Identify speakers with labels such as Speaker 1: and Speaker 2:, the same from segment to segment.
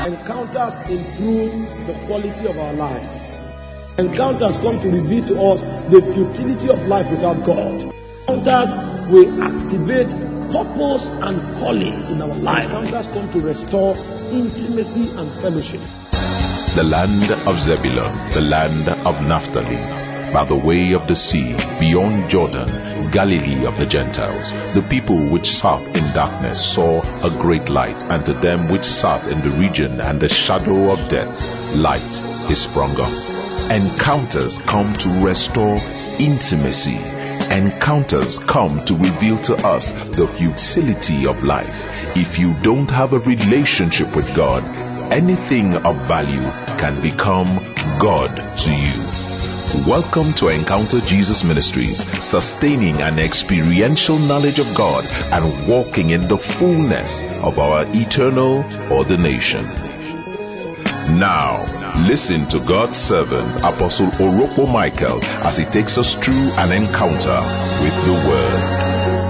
Speaker 1: Encounters improve the quality of our lives. Encounters come to reveal to us the futility of life without God. Encounters will activate purpose and calling in our life. Encounters come to restore intimacy and fellowship.
Speaker 2: The land of Zebulun, the land of Naphtali, by the way of the sea, beyond Jordan, Galilee of the Gentiles. The people which sat in darkness saw a great light, and to them which sat in the region and the shadow of death, light is sprung up. Encounters come to restore intimacy. Encounters come to reveal to us the futility of life. If you don't have a relationship with God, anything of value can become God to you. Welcome to Encounter Jesus Ministries, sustaining an experiential knowledge of God and walking in the fullness of our eternal ordination. Now, listen to God's servant, Apostle Orokpo Michael, as he takes us through an encounter with the Word.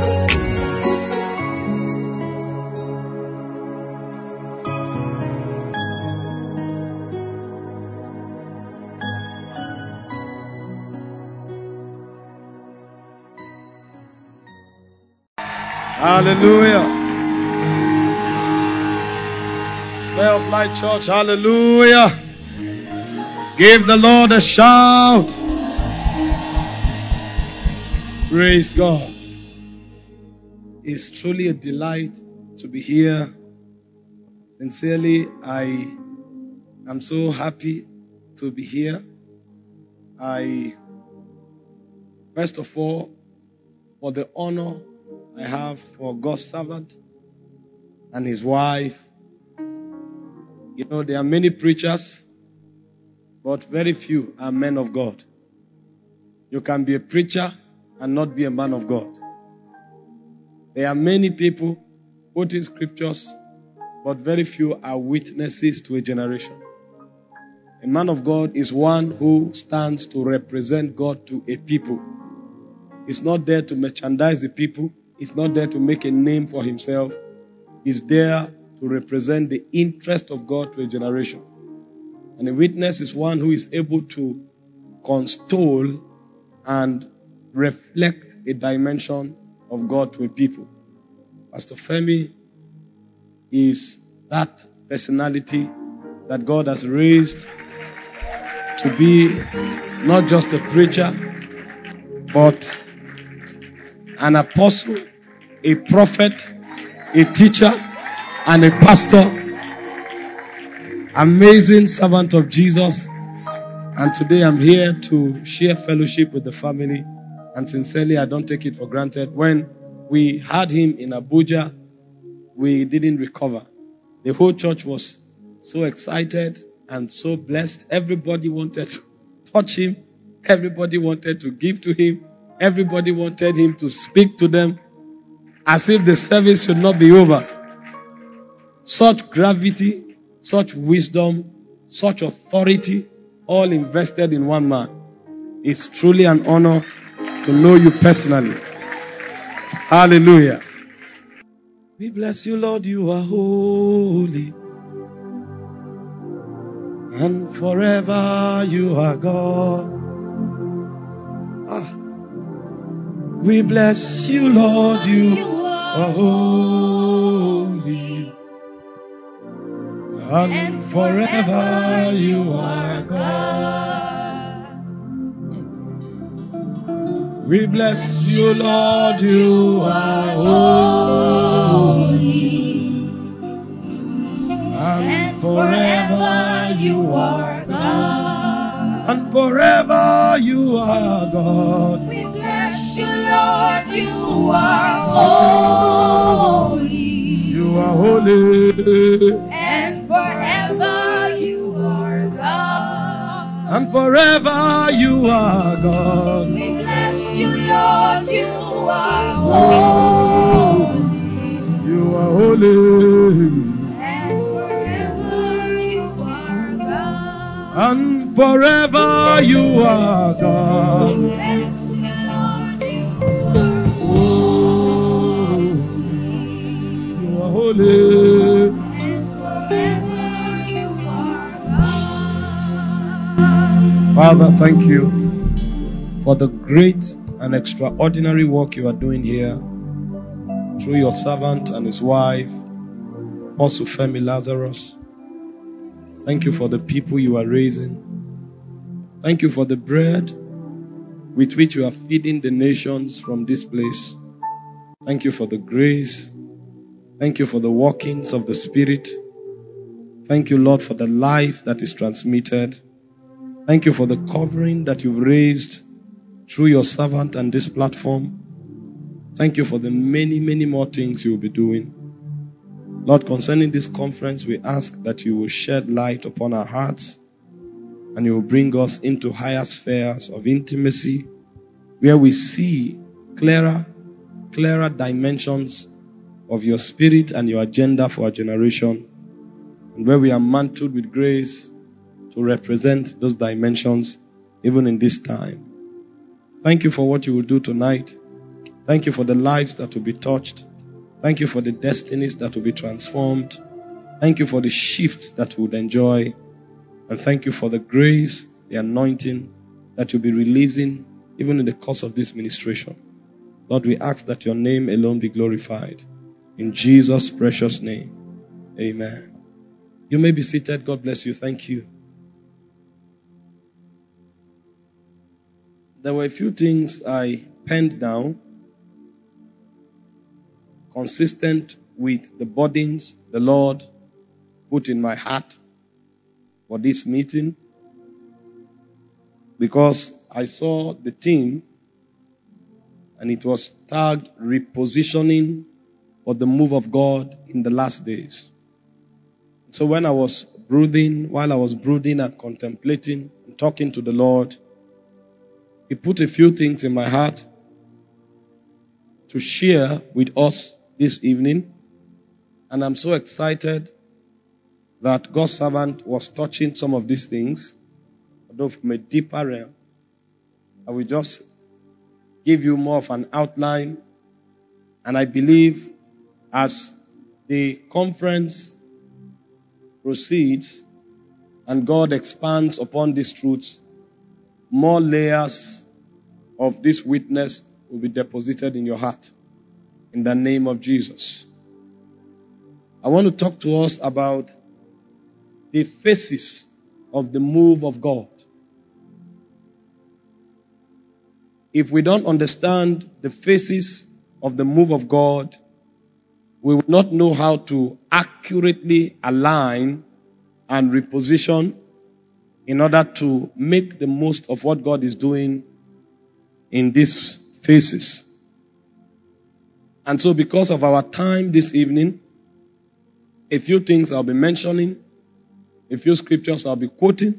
Speaker 1: Hallelujah. Spare of Light Church, hallelujah. Give the Lord a shout. Praise God. It's truly a delight to be here. Sincerely, I am so happy to be here. First of all, for the honor I have for God's servant and his wife. You know, there are many preachers, but very few are men of God. You can be a preacher and not be a man of God. There are many people quoting scriptures, but very few are witnesses to a generation. A man of God is one who stands to represent God to a people. He's not there to merchandise the people. He's not there to make a name for himself. He's there to represent the interest of God to a generation. And a witness is one who is able to constole and reflect a dimension of God to a people. Pastor Femi is that personality that God has raised to be not just a preacher, but an apostle, a prophet, a teacher, and a pastor. Amazing servant of Jesus. And today I'm here to share fellowship with the family. And sincerely, I don't take it for granted. When we had him in Abuja, we didn't recover. The whole church was so excited and so blessed. Everybody wanted to touch him. Everybody wanted to give to him. Everybody wanted him to speak to them as if the service should not be over. Such gravity, such wisdom, such authority, all invested in one man. It's truly an honor to know you personally. Hallelujah. We bless you, Lord, you are holy. And forever you are God. We bless you, Lord, you are holy. And forever you are God. We bless you, Lord, you are holy. And forever you are God. And forever you are God.
Speaker 3: You, Lord, you are holy.
Speaker 1: You are holy.
Speaker 3: And forever you are God.
Speaker 1: And forever you are God.
Speaker 3: We bless you, Lord, you are holy.
Speaker 1: You are holy.
Speaker 3: And forever you are God.
Speaker 1: And forever you are God.
Speaker 3: We bless you, Lord, you are holy.
Speaker 1: Holy. Father, thank you for the great and extraordinary work you are doing here through your servant and his wife, Apostle Femi Lazarus. Thank you for the people you are raising. Thank you for the bread with which you are feeding the nations from this place. Thank you for the grace. Thank you for the workings of the Spirit. Thank you, Lord, for the life that is transmitted. Thank you for the covering that you've raised through your servant and this platform. Thank you for the many, many more things you will be doing. Lord, concerning this conference, we ask that you will shed light upon our hearts and you will bring us into higher spheres of intimacy where we see clearer dimensions of your Spirit and your agenda for our generation, and where we are mantled with grace to represent those dimensions even in this time. Thank you for what you will do tonight. Thank you for the lives that will be touched. Thank you for the destinies that will be transformed. Thank you for the shifts that we will enjoy. And thank you for the grace, the anointing that you'll be releasing even in the course of this ministration. Lord, we ask that your name alone be glorified. In Jesus' precious name, amen. You may be seated. God bless you. Thank you. There were a few things I penned down consistent with the burdens the Lord put in my heart for this meeting, because I saw the theme and it was tagged repositioning for the move of God in the last days. So while I was brooding and contemplating and talking to the Lord, He put a few things in my heart to share with us this evening. And I'm so excited that God's servant was touching some of these things, although from a deeper realm. I will just give you more of an outline. And I believe as the conference proceeds and God expands upon these truths, more layers of this witness will be deposited in your heart. In the name of Jesus. I want to talk to us about the phases of the move of God. If we don't understand the phases of the move of God, we will not know how to accurately align and reposition in order to make the most of what God is doing in these phases. And so because of our time this evening, a few things I'll be mentioning, a few scriptures I'll be quoting.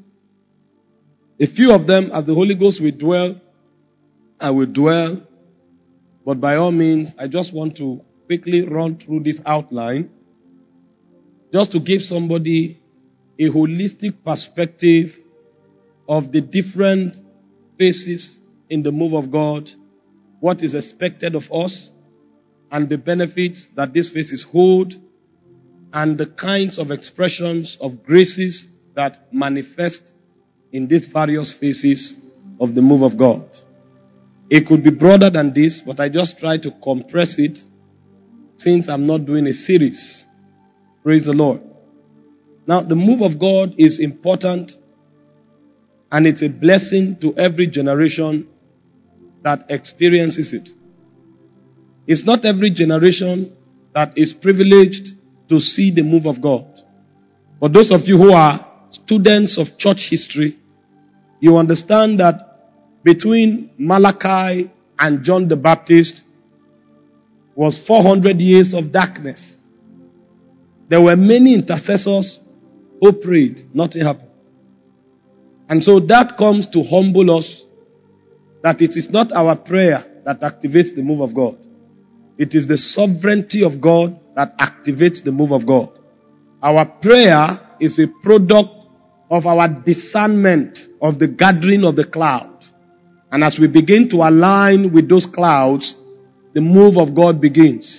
Speaker 1: A few of them, as the Holy Ghost will dwell, I will dwell. But by all means, I just want to quickly run through this outline, just to give somebody a holistic perspective of the different phases in the move of God, what is expected of us, and the benefits that these phases hold, and the kinds of expressions of graces that manifest in these various phases of the move of God. It could be broader than this, but I just try to compress it since I'm not doing a series. Praise the Lord. Now, the move of God is important, and it's a blessing to every generation that experiences it. It's not every generation that is privileged to see the move of God. But those of you who are students of church history, you understand that between Malachi and John the Baptist was 400 years of darkness. There were many intercessors who prayed, nothing happened. And so that comes to humble us that it is not our prayer that activates the move of God. It is the sovereignty of God that activates the move of God. Our prayer is a product of our discernment of the gathering of the cloud. And as we begin to align with those clouds, the move of God begins.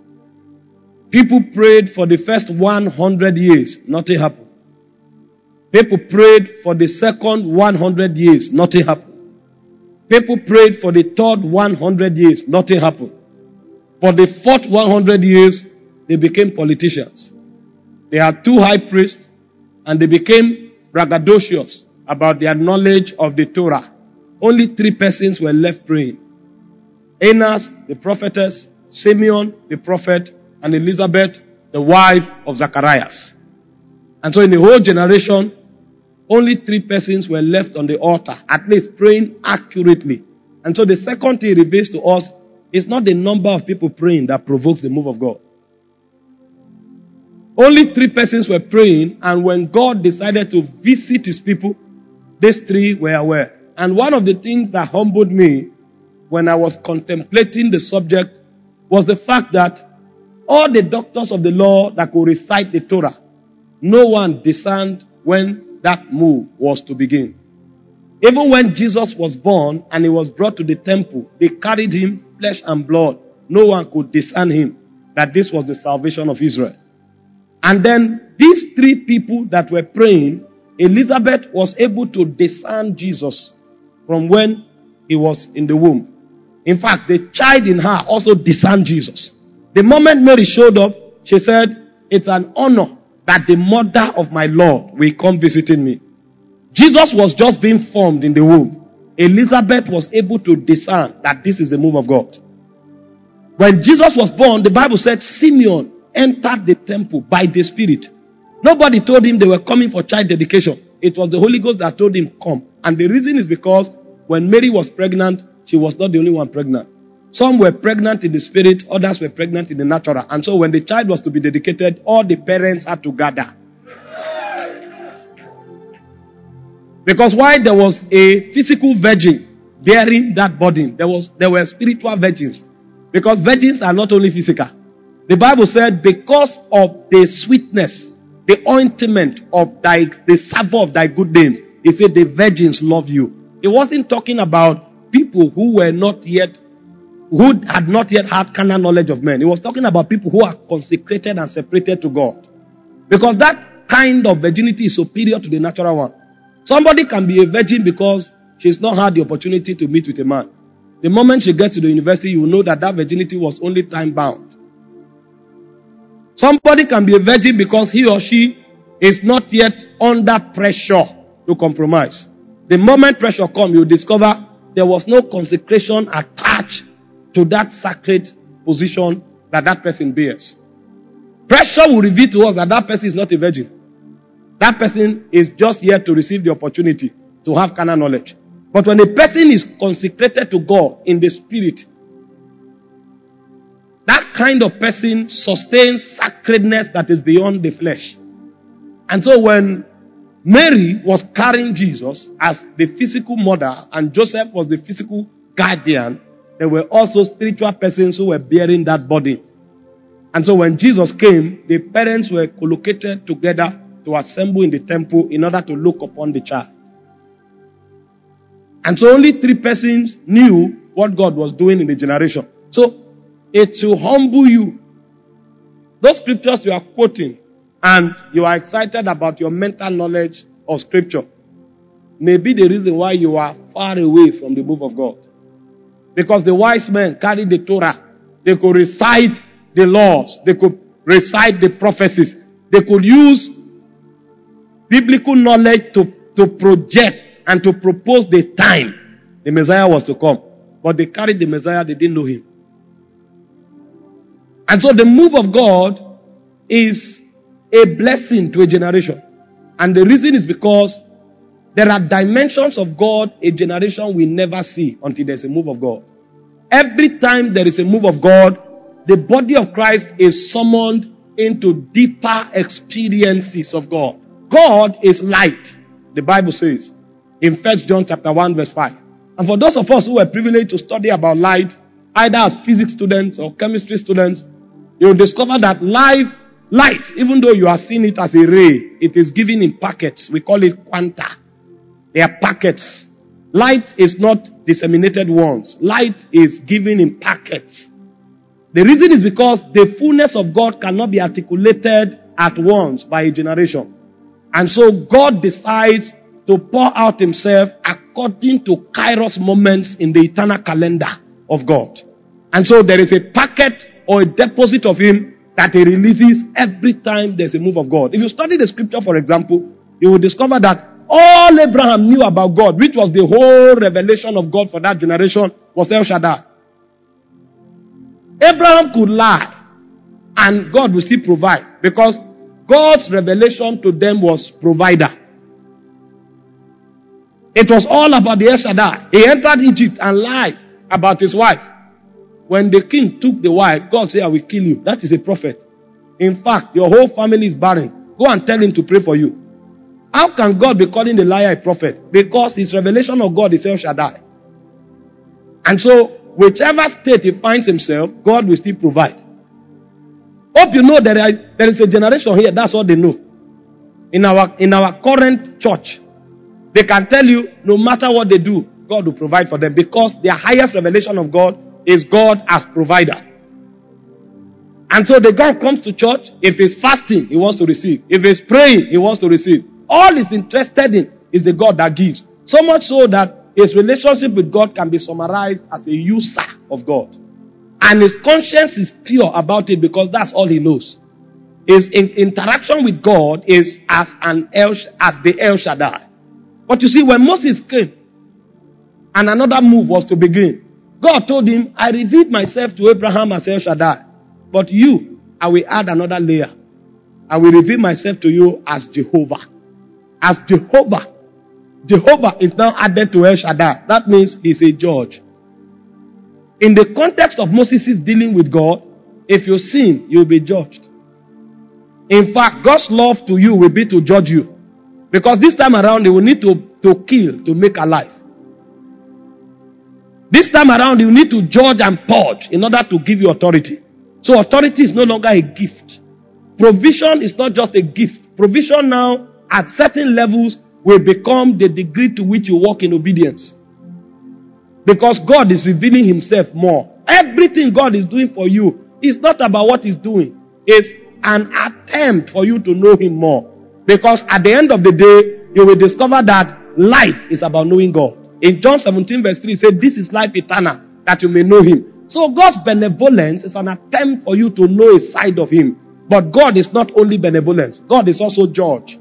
Speaker 1: People prayed for the first 100 years. Nothing happened. People prayed for the second 100 years, nothing happened. People prayed for the third 100 years, nothing happened. For the fourth 100 years, they became politicians. They had 2 high priests, and they became braggadocious about their knowledge of the Torah. Only 3 persons were left praying. Annas, the prophetess, Simeon, the prophet, and Elizabeth, the wife of Zacharias. And so in the whole generation, only 3 persons were left on the altar, at least praying accurately. And so the second thing it reveals to us is not the number of people praying that provokes the move of God. Only 3 persons were praying, and when God decided to visit his people, these 3 were aware. And one of the things that humbled me when I was contemplating the subject was the fact that all the doctors of the law that could recite the Torah, no one discerned when that move was to begin. Even when Jesus was born and he was brought to the temple, they carried him flesh and blood. No one could discern him that this was the salvation of Israel. And then these 3 people that were praying, Elizabeth was able to discern Jesus from when he was in the womb. In fact, the child in her also discerned Jesus. The moment Mary showed up, she said, "It's an honor that the mother of my Lord will come visiting me." Jesus was just being formed in the womb. Elizabeth was able to discern that this is the move of God. When Jesus was born, the Bible said Simeon entered the temple by the Spirit. Nobody told him they were coming for child dedication. It was the Holy Ghost that told him, "Come." And the reason is because when Mary was pregnant, she was not the only one pregnant. Some were pregnant in the spirit, others were pregnant in the natural. And so when the child was to be dedicated, all the parents had to gather. Because while there was a physical virgin bearing that burden, there were spiritual virgins. Because virgins are not only physical. The Bible said, because of the sweetness, the ointment of the savour of thy good names, it said the virgins love you. It wasn't talking about people who had not yet had carnal knowledge of men. It was talking about people who are consecrated and separated to God. Because that kind of virginity is superior to the natural one. Somebody can be a virgin because she's not had the opportunity to meet with a man. The moment she gets to the university, you will know that virginity was only time bound. Somebody can be a virgin because he or she is not yet under pressure to compromise. The moment pressure comes, you discover there was no consecration attached to that sacred position that person bears. Pressure will reveal to us that person is not a virgin. That person is just here to receive the opportunity to have carnal knowledge. But when a person is consecrated to God in the spirit, that kind of person sustains sacredness that is beyond the flesh. And so when Mary was carrying Jesus as the physical mother and Joseph was the physical guardian, there were also spiritual persons who were bearing that burden. And so when Jesus came, the parents were collocated together to assemble in the temple in order to look upon the child. And so only 3 persons knew what God was doing in the generation. So it will humble you. Those scriptures you are quoting and you are excited about your mental knowledge of scripture may be the reason why you are far away from the move of God. Because the wise men carried the Torah. They could recite the laws. They could recite the prophecies. They could use biblical knowledge to project and to propose the time the Messiah was to come. But they carried the Messiah, they didn't know him. And so the move of God is a blessing to a generation. And the reason is because there are dimensions of God a generation will never see until there's a move of God. Every time there is a move of God, the body of Christ is summoned into deeper experiences of God. God is light, the Bible says in 1 John chapter 1 verse 5. And for those of us who are privileged to study about light, either as physics students or chemistry students, you'll discover that light, even though you are seeing it as a ray, it is given in packets. We call it quanta. They are packets. Light is not disseminated once. Light is given in packets. The reason is because the fullness of God cannot be articulated at once by a generation. And so God decides to pour out himself according to Kairos moments in the eternal calendar of God. And so there is a packet or a deposit of him that he releases every time there's a move of God. If you study the scripture, for example, you will discover that all Abraham knew about God, which was the whole revelation of God for that generation, was El Shaddai. Abraham could lie and God will still provide, because God's revelation to them was provider. It was all about the El Shaddai. He entered Egypt and lied about his wife. When the king took the wife, God said, I will kill you. That is a prophet. In fact, your whole family is barren. Go and tell him to pray for you. How can God be calling the liar a prophet? Because his revelation of God is El Shaddai. And so, whichever state he finds himself, God will still provide. Hope you know there is a generation here, that's all they know. In our current church, they can tell you, no matter what they do, God will provide for them, because their highest revelation of God is God as provider. And so the guy comes to church, if he's fasting, he wants to receive. If he's praying, he wants to receive. All he's interested in is the God that gives. So much so that his relationship with God can be summarized as a user of God. And his conscience is pure about it, because that's all he knows. His interaction with God is as the El Shaddai. But you see, when Moses came and another move was to begin, God told him, I revealed myself to Abraham as El Shaddai. But you, I will add another layer. I will reveal myself to you as Jehovah. As Jehovah. Jehovah is now added to El Shaddai. That means he's a judge. In the context of Moses' dealing with God, if you sin, you'll be judged. In fact, God's love to you will be to judge you. Because this time around, he will need to kill to make alive. This time around, you need to judge and purge in order to give you authority. So authority is no longer a gift. Provision is not just a gift. Provision now, at certain levels, will become the degree to which you walk in obedience. Because God is revealing himself more. Everything God is doing for you is not about what he's doing. It's an attempt for you to know him more. Because at the end of the day, you will discover that life is about knowing God. In John 17 verse 3, he said, this is life eternal, that you may know him. So God's benevolence is an attempt for you to know a side of him. But God is not only benevolence. God is also judge.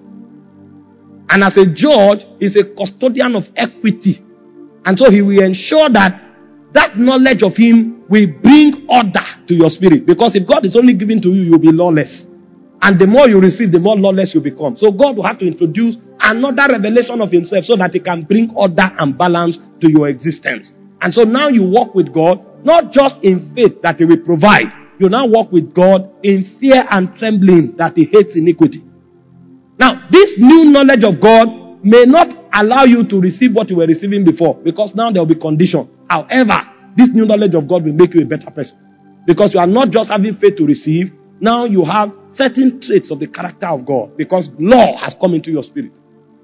Speaker 1: And as a judge, he's a custodian of equity. And so he will ensure that that knowledge of him will bring order to your spirit. Because if God is only given to you, you'll be lawless. And the more you receive, the more lawless you become. So God will have to introduce another revelation of himself so that he can bring order and balance to your existence. And so now you walk with God, not just in faith that he will provide. You now walk with God in fear and trembling that he hates iniquity. Now, this new knowledge of God may not allow you to receive what you were receiving before, because now there will be condition. However, this new knowledge of God will make you a better person. Because you are not just having faith to receive, now you have certain traits of the character of God, because law has come into your spirit.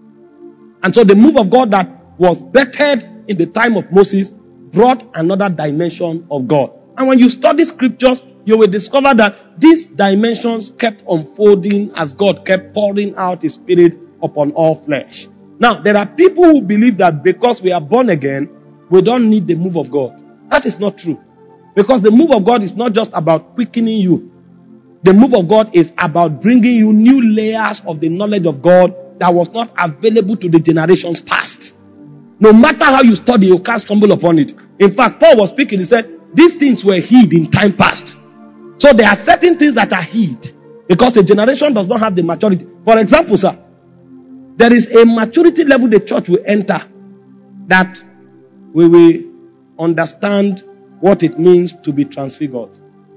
Speaker 1: And so the move of God that was bettered in the time of Moses brought another dimension of God. And when you study scriptures, you will discover that these dimensions kept unfolding as God kept pouring out his spirit upon all flesh. Now, there are people who believe that because we are born again, we don't need the move of God. That is not true. Because the move of God is not just about quickening you. The move of God is about bringing you new layers of the knowledge of God that was not available to the generations past. No matter how you study, you can't stumble upon it. In fact, Paul was speaking, he said, these things were hid in time past. So there are certain things that are hid because a generation does not have the maturity. For example, sir, there is a maturity level the church will enter that we will understand what it means to be transfigured.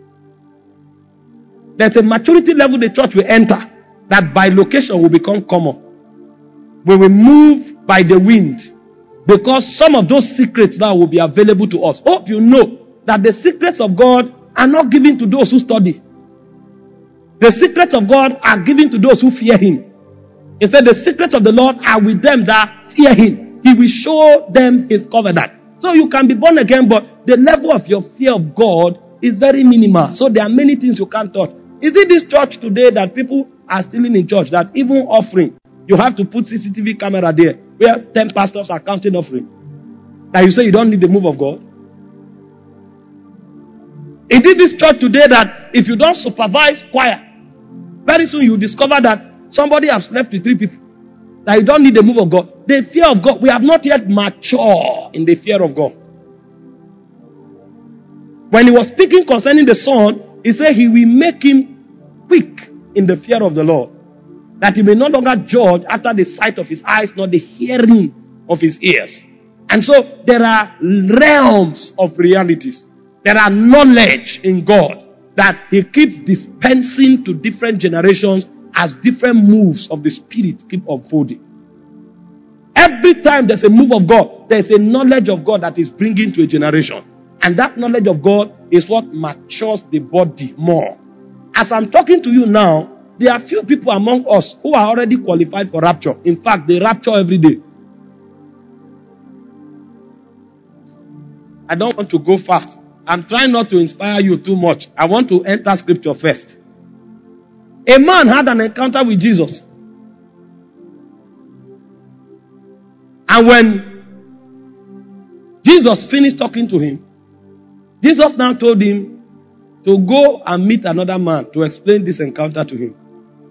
Speaker 1: There's a maturity level the church will enter that by location will become common. We will move by the wind because some of those secrets now will be available to us. Hope you know that the secrets of God are not given to those who study. The secrets of God are given to those who fear him. He said the secrets of the Lord are with them that fear him. He will show them his covenant. So you can be born again, but the level of your fear of God is very minimal. So there are many things you can't touch. Is it this church today that people are still in church that even offering, you have to put CCTV camera there where 10 pastors are counting offering. That you say you don't need the move of God. It is this church today that if you don't supervise choir, very soon you discover that somebody has slept with 3 people. That you don't need the move of God. The fear of God, we have not yet matured in the fear of God. When he was speaking concerning the Son, he said he will make him quick in the fear of the Lord, that he may no longer judge after the sight of his eyes, nor the hearing of his ears. And so there are realms of realities. There are knowledge in God that he keeps dispensing to different generations as different moves of the Spirit keep unfolding. Every time there's a move of God, there's a knowledge of God that is bringing to a generation. And that knowledge of God is what matures the body more. As I'm talking to you now, there are few people among us who are already qualified for rapture. In fact, they rapture every day. I don't want to go fast. I'm trying not to inspire you too much. I want to enter scripture first. A man had an encounter with Jesus. And when Jesus finished talking to him, Jesus now told him to go and meet another man to explain this encounter to him.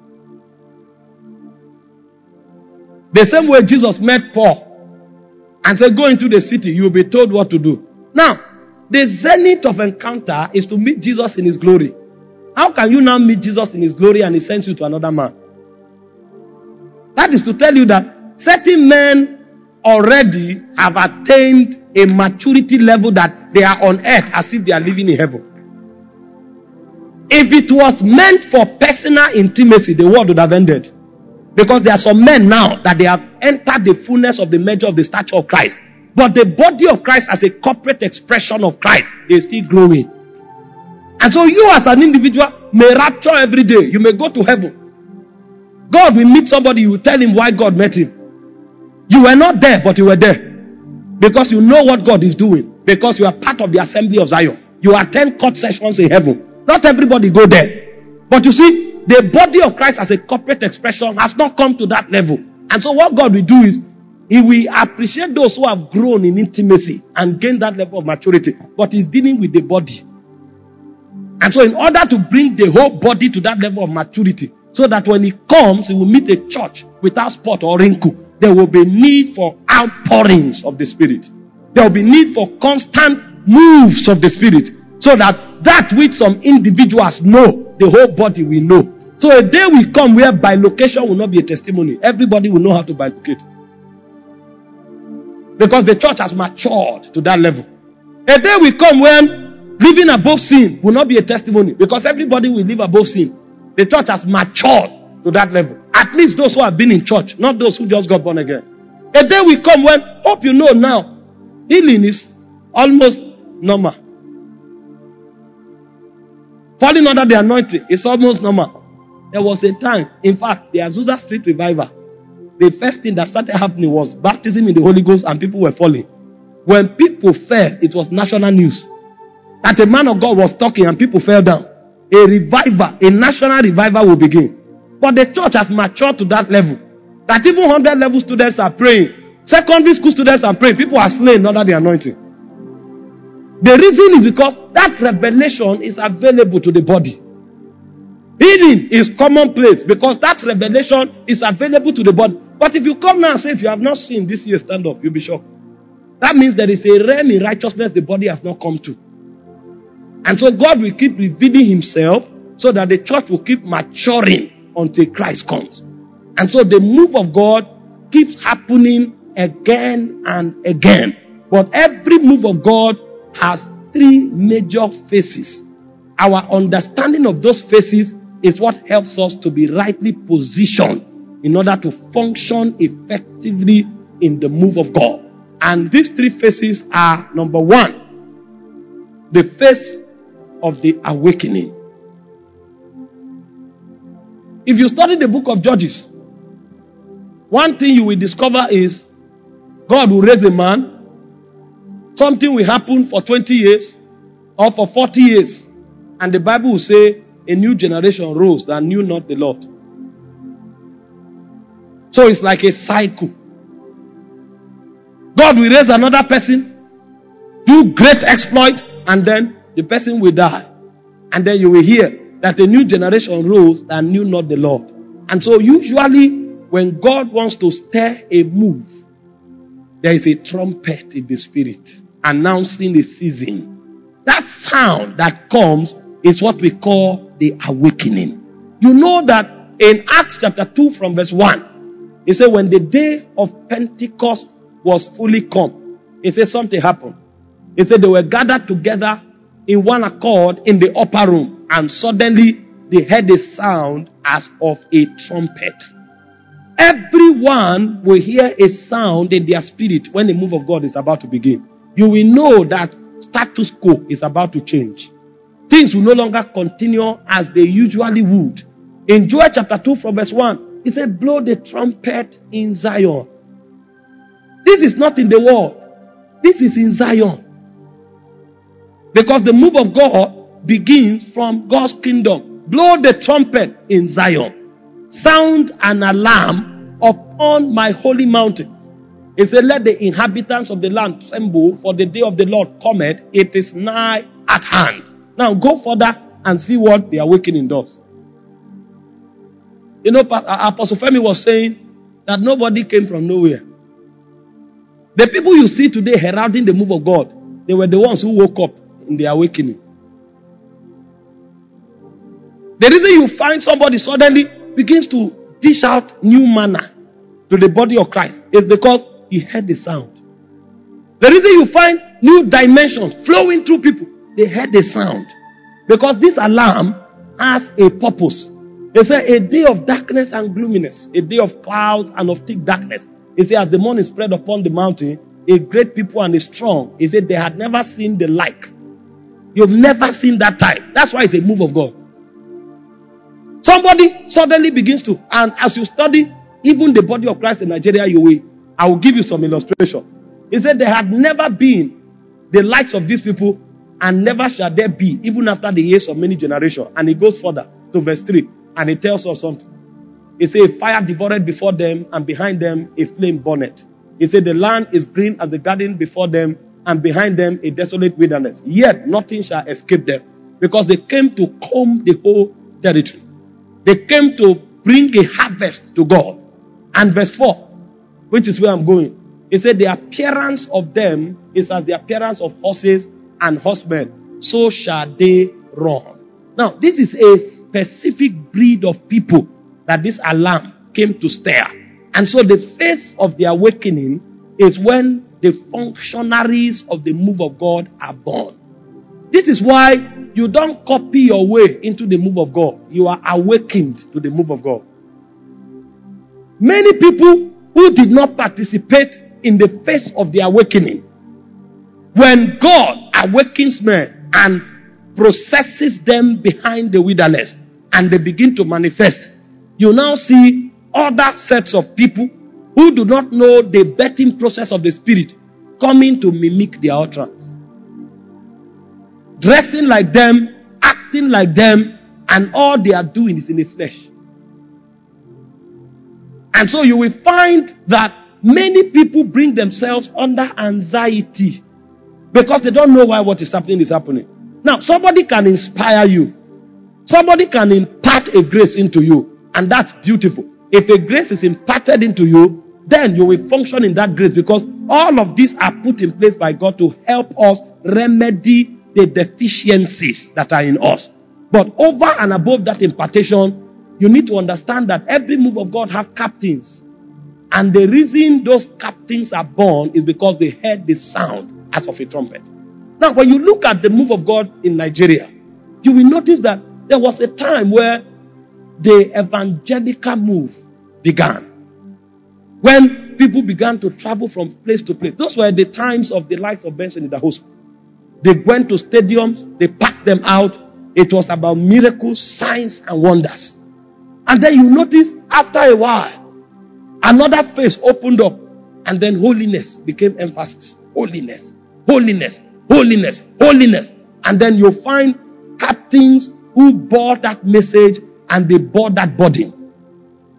Speaker 1: The same way Jesus met Paul and said, go into the city, you will be told what to do. Now, the zenith of encounter is to meet Jesus in his glory. How can you now meet Jesus in his glory and he sends you to another man? That is to tell you that certain men already have attained a maturity level that they are on earth as if they are living in heaven. If it was meant for personal intimacy, the world would have ended. Because there are some men now that they have entered the fullness of the measure of the stature of Christ. But the body of Christ as a corporate expression of Christ is still growing. And so you as an individual may rapture every day. You may go to heaven. God will meet somebody, you will tell him why God met him. You were not there, but you were there. Because you know what God is doing. Because you are part of the assembly of Zion. You attend court sessions in heaven. Not everybody go there. But you see, the body of Christ as a corporate expression has not come to that level. And so what God will do is, he will appreciate those who have grown in intimacy and gained that level of maturity. But he's dealing with the body. And so in order to bring the whole body to that level of maturity, so that when he comes, he will meet a church without spot or wrinkle, there will be need for outpourings of the Spirit. There will be need for constant moves of the Spirit. So that which some individuals know, the whole body will know. So a day will come where bilocation will not be a testimony. Everybody will know how to bilocate. Because the church has matured to that level. A day will come when living above sin will not be a testimony. Because everybody will live above sin. The church has matured to that level. At least those who have been in church, not those who just got born again. A day will come when, hope you know now, healing is almost normal. Falling under the anointing is almost normal. There was a time, in fact, the Azusa Street Revival, the first thing that started happening was baptism in the Holy Ghost and people were falling. When people fell, it was national news. That a man of God was talking and people fell down. A revival, a national revival will begin. But the church has matured to that level. That even 100 level students are praying. Secondary school students are praying. People are slain under the anointing. The reason is because that revelation is available to the body. Healing is commonplace because that revelation is available to the body. But if you come now and say, if you have not seen this year stand up, you'll be shocked. That means there is a realm in righteousness the body has not come to. And so God will keep revealing himself so that the church will keep maturing until Christ comes. And so the move of God keeps happening again and again. But every move of God has 3 major phases. Our understanding of those phases is what helps us to be rightly positioned in order to function effectively in the move of God. And these 3 phases are, number 1, the phase of the awakening. If you study the book of Judges, one thing you will discover is God will raise a man. Something will happen for 20 years or for 40 years. And the Bible will say a new generation rose that knew not the Lord. So it's like a cycle. God will raise another person, do great exploit, and then the person will die. And then you will hear that a new generation rose that knew not the Lord. And so usually when God wants to stir a move, there is a trumpet in the spirit announcing the season. That sound that comes is what we call the awakening. You know that in Acts chapter 2 from verse 1, it said when the day of Pentecost was fully come, it said something happened. It said they were gathered together in one accord in the upper room, and suddenly they heard a sound as of a trumpet. Everyone will hear a sound in their spirit when the move of God is about to begin. You will know that status quo is about to change. Things will no longer continue as they usually would. In Joel chapter 2 from verse 1, he said, blow the trumpet in Zion. This is not in the world. This is in Zion. Because the move of God begins from God's kingdom. Blow the trumpet in Zion. Sound an alarm upon my holy mountain. It said, let the inhabitants of the land tremble, for the day of the Lord cometh. It is nigh at hand. Now go further and see what the awakening does. You know, Apostle Femi was saying that nobody came from nowhere. The people you see today heralding the move of God, they were the ones who woke up in the awakening. The reason you find somebody suddenly begins to dish out new manna to the body of Christ is because he heard the sound. The reason you find new dimensions flowing through people, they heard the sound. Because this alarm has a purpose. They say a day of darkness and gloominess, a day of clouds and of thick darkness. He said, as the morning spread upon the mountain, a great people and a strong. He said, they had never seen the like. You've never seen that type. That's why it's a move of God. Somebody suddenly begins to, and as you study even the body of Christ in Nigeria, I will give you some illustration. He said, there had never been the likes of these people, and never shall there be, even after the years of many generations. And he goes further to verse 3, and he tells us something. He said, fire devoured before them, and behind them a flame burneth. He said, the land is green as the garden before them, and behind them a desolate wilderness. Yet nothing shall escape them, because they came to comb the whole territory. They came to bring a harvest to God. And verse 4, which is where I'm going, he said, the appearance of them is as the appearance of horses and horsemen, so shall they run. Now, this is a specific breed of people that this alarm came to stir. And so the phase of the awakening is when the functionaries of the move of God are born. This is why you don't copy your way into the move of God. You are awakened to the move of God. Many people who did not participate in the phase of the awakening, when God awakens men and processes them behind the wilderness and they begin to manifest, you now see other sets of people who do not know the birthing process of the Spirit coming to mimic their utterance. Dressing like them, acting like them, and all they are doing is in the flesh. And so you will find that many people bring themselves under anxiety because they don't know why what is happening. Now, somebody can inspire you. Somebody can impart a grace into you, and that's beautiful. If a grace is imparted into you, then you will function in that grace, because all of these are put in place by God to help us remedy the deficiencies that are in us. But over and above that impartation, you need to understand that every move of God have captains. And the reason those captains are born is because they heard the sound as of a trumpet. Now, when you look at the move of God in Nigeria, you will notice that there was a time where the evangelical move began. When people began to travel from place to place. Those were the times of the likes of Benson Idahosa. They went to stadiums, they packed them out. It was about miracles, signs, and wonders. And then you notice, after a while, another phase opened up, and then holiness became emphasis. Holiness, holiness, holiness, holiness. And then you find captains who bore that message and they bore that burden.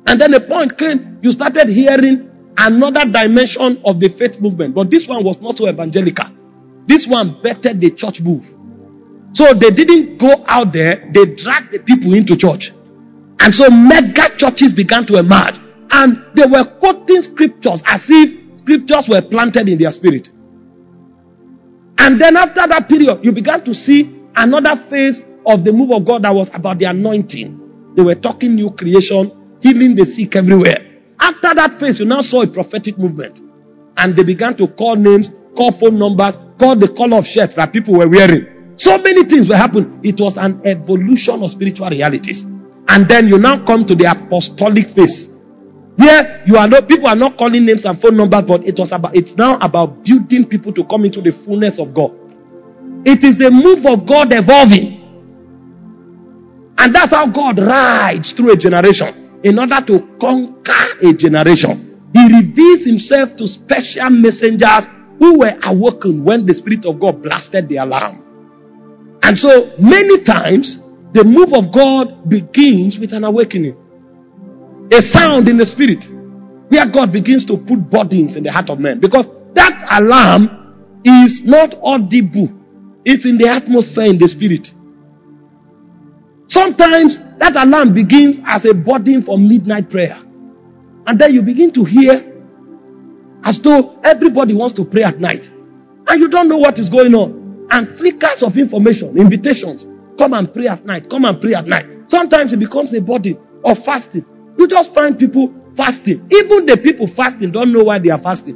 Speaker 1: And then a point came, you started hearing another dimension of the faith movement. But this one was not so evangelical. This one bettered the church move. So they didn't go out there, they dragged the people into church. And so mega churches began to emerge. And they were quoting scriptures as if scriptures were planted in their spirit. And then after that period, you began to see another phase of the move of God that was about the anointing. They were talking new creation, healing the sick everywhere. After that phase, you now saw a prophetic movement. And they began to call names, call phone numbers, call the color of shirts that people were wearing. So many things were happening. It was an evolution of spiritual realities. And then you now come to the apostolic phase. Where people are not calling names and phone numbers, but it's now about building people to come into the fullness of God. It is the move of God evolving. And that's how God rides through a generation in order to conquer a generation. He reveals himself to special messengers who were awoken when the Spirit of God blasted the alarm. And so many times the move of God begins with an awakening. A sound in the spirit where God begins to put burdens in the heart of men. Because that alarm is not audible. It's in the atmosphere in the spirit. Sometimes that alarm begins as a burden for midnight prayer. And then you begin to hear as though everybody wants to pray at night. And you don't know what is going on. And flickers of information, invitations. Come and pray at night. Come and pray at night. Sometimes it becomes a burden of fasting. You just find people fasting. Even the people fasting don't know why they are fasting.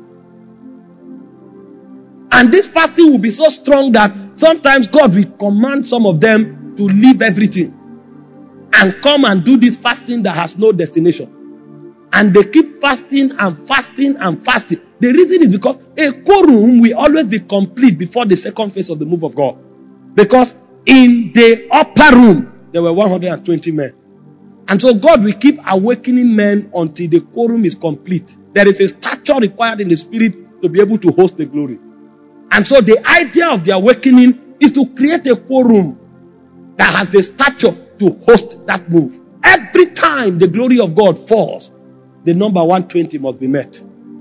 Speaker 1: And this fasting will be so strong that sometimes God will command some of them to leave everything and come and do this fasting that has no destination. And they keep fasting and fasting and fasting. The reason is because a quorum will always be complete before the second phase of the move of God. Because in the upper room, there were 120 men. And so God will keep awakening men until the quorum is complete. There is a stature required in the spirit to be able to host the glory. And so the idea of the awakening is to create a quorum that has the stature to host that move. Every time the glory of God falls, the number 120 must be met.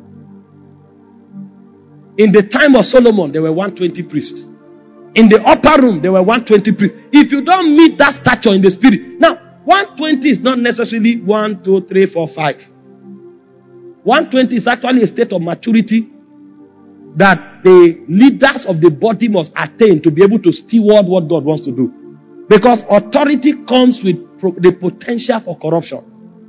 Speaker 1: In the time of Solomon, there were 120 priests. In the upper room, there were 120 priests. If you don't meet that stature in the spirit, now 120 is not necessarily 1, 2, 3, 4, 5. 120 is actually a state of maturity that the leaders of the body must attain to be able to steward what God wants to do. Because authority comes with the potential for corruption.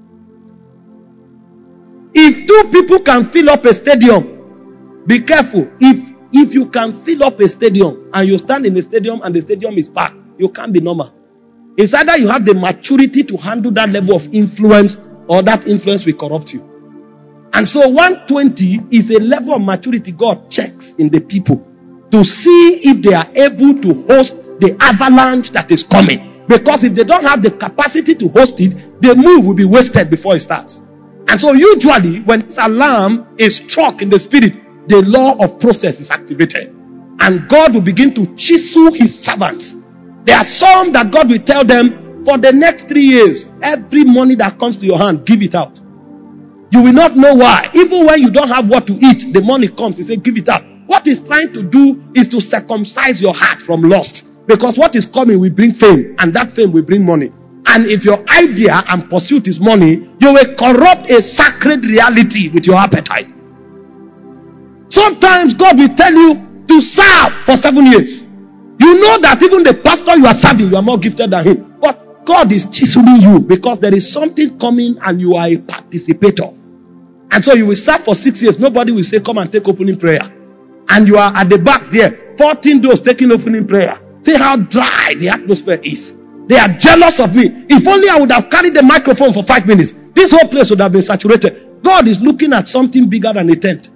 Speaker 1: If two people can fill up a stadium, be careful. If you can fill up a stadium and you stand in the stadium and the stadium is packed, you can't be normal. It's either you have the maturity to handle that level of influence or that influence will corrupt you. And so 120 is a level of maturity God checks in the people to see if they are able to host the avalanche that is coming. Because if they don't have the capacity to host it, the move will be wasted before it starts. And so usually when this alarm is struck in the spirit, the law of process is activated. And God will begin to chisel his servants. There are some that God will tell them, for the next 3 years, every money that comes to your hand, give it out. You will not know why. Even when you don't have what to eat, the money comes, he says, give it out. What he's trying to do is to circumcise your heart from lust. Because what is coming will bring fame, and that fame will bring money. And if your idea and pursuit is money, you will corrupt a sacred reality with your appetite. Sometimes God will tell you to serve for 7 years. You know that even the pastor you are serving, you are more gifted than him. But God is chiseling you because there is something coming and you are a participator. And so you will serve for 6 years. Nobody will say, come and take opening prayer. And you are at the back there, 14 doors taking opening prayer. See how dry the atmosphere is. They are jealous of me. If only I would have carried the microphone for 5 minutes, this whole place would have been saturated. God is looking at something bigger than a tent.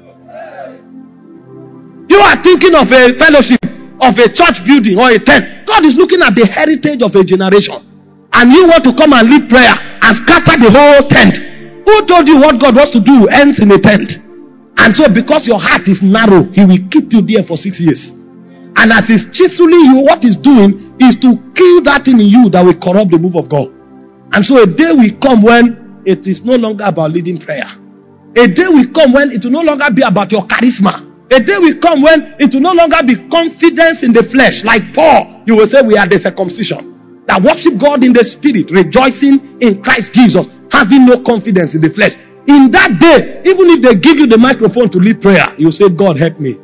Speaker 1: You are thinking of a fellowship, of a church building or a tent. God is looking at the heritage of a generation. And you want to come and lead prayer and scatter the whole tent. Who told you what God wants to do ends in a tent? And so because your heart is narrow, he will keep you there for 6 years. And as he's chiseling you, what he's doing is to kill that thing in you that will corrupt the move of God. And so a day will come when it is no longer about leading prayer. A day will come when it will no longer be about your charisma. A day will come when it will no longer be confidence in the flesh. Like Paul, you will say we are the circumcision that worship God in the spirit, rejoicing in Christ Jesus, having no confidence in the flesh. In that day, even if they give you the microphone to lead prayer, you say, God help me.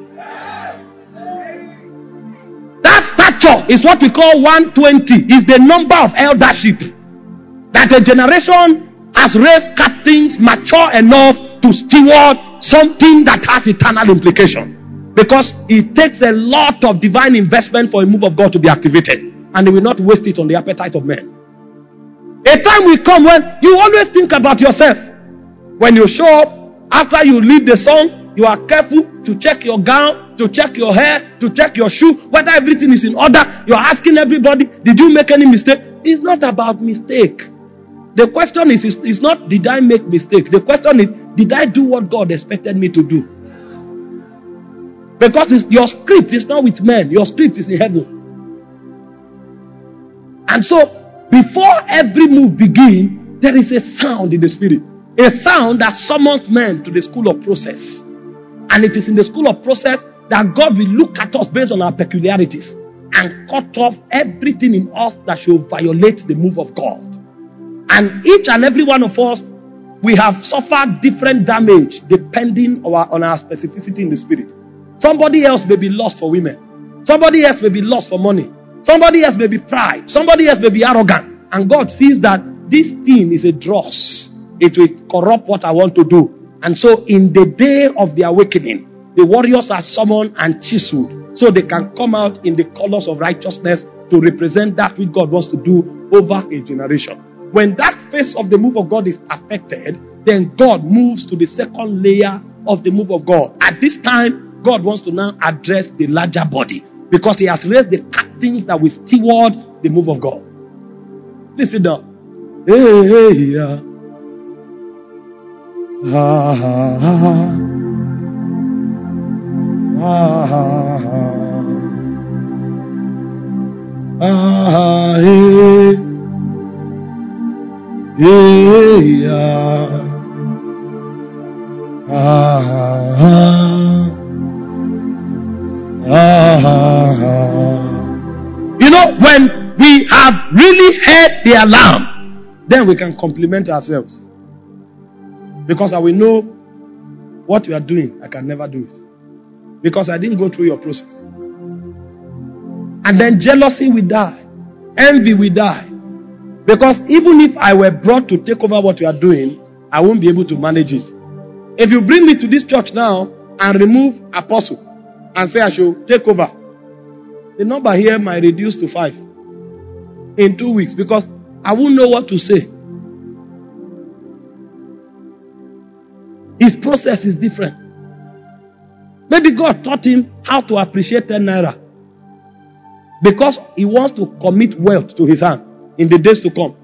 Speaker 1: That stature is what we call 120. Is the number of eldership that a generation has raised captains mature enough to steward something that has eternal implication. Because it takes a lot of divine investment for a move of God to be activated, and they will not waste it on the appetite of men. A time will come when you always think about yourself. When you show up, after you lead the song, you are careful to check your gown, to check your hair, to check your shoe, whether everything is in order. You are asking everybody, did you make any mistake? It's not about mistake. The question is not, did I make mistake? The question is, did I do what God expected me to do? Because your script is not with men. Your script is in heaven. And so, before every move begins, there is a sound in the spirit. A sound that summons men to the school of process. And it is in the school of process that God will look at us based on our peculiarities and cut off everything in us that should violate the move of God. And each and every one of us, we have suffered different damage depending on our specificity in the spirit. Somebody else may be lost for women. Somebody else may be lost for money. Somebody else may be pride. Somebody else may be arrogant. And God sees that this thing is a dross. It will corrupt what I want to do. And so in the day of the awakening, the warriors are summoned and chiseled so they can come out in the colors of righteousness to represent that which God wants to do over a generation. When that phase of the move of God is affected, then God moves to the second layer of the move of God. At this time, God wants to now address the larger body because he has raised the captains that will steward the move of God. Listen now. Hey, yeah. You know, when we have really heard the alarm, then we can compliment ourselves. Because I will know what you are doing, I can never do it. Because I didn't go through your process. And then jealousy will die. Envy will die. Because even if I were brought to take over what you are doing, I won't be able to manage it. If you bring me to this church now and remove apostle and say I should take over, the number here might reduce to 5 in 2 weeks because I won't know what to say. His process is different. Maybe God taught him how to appreciate 10 naira because he wants to commit wealth to his hand in the days to come.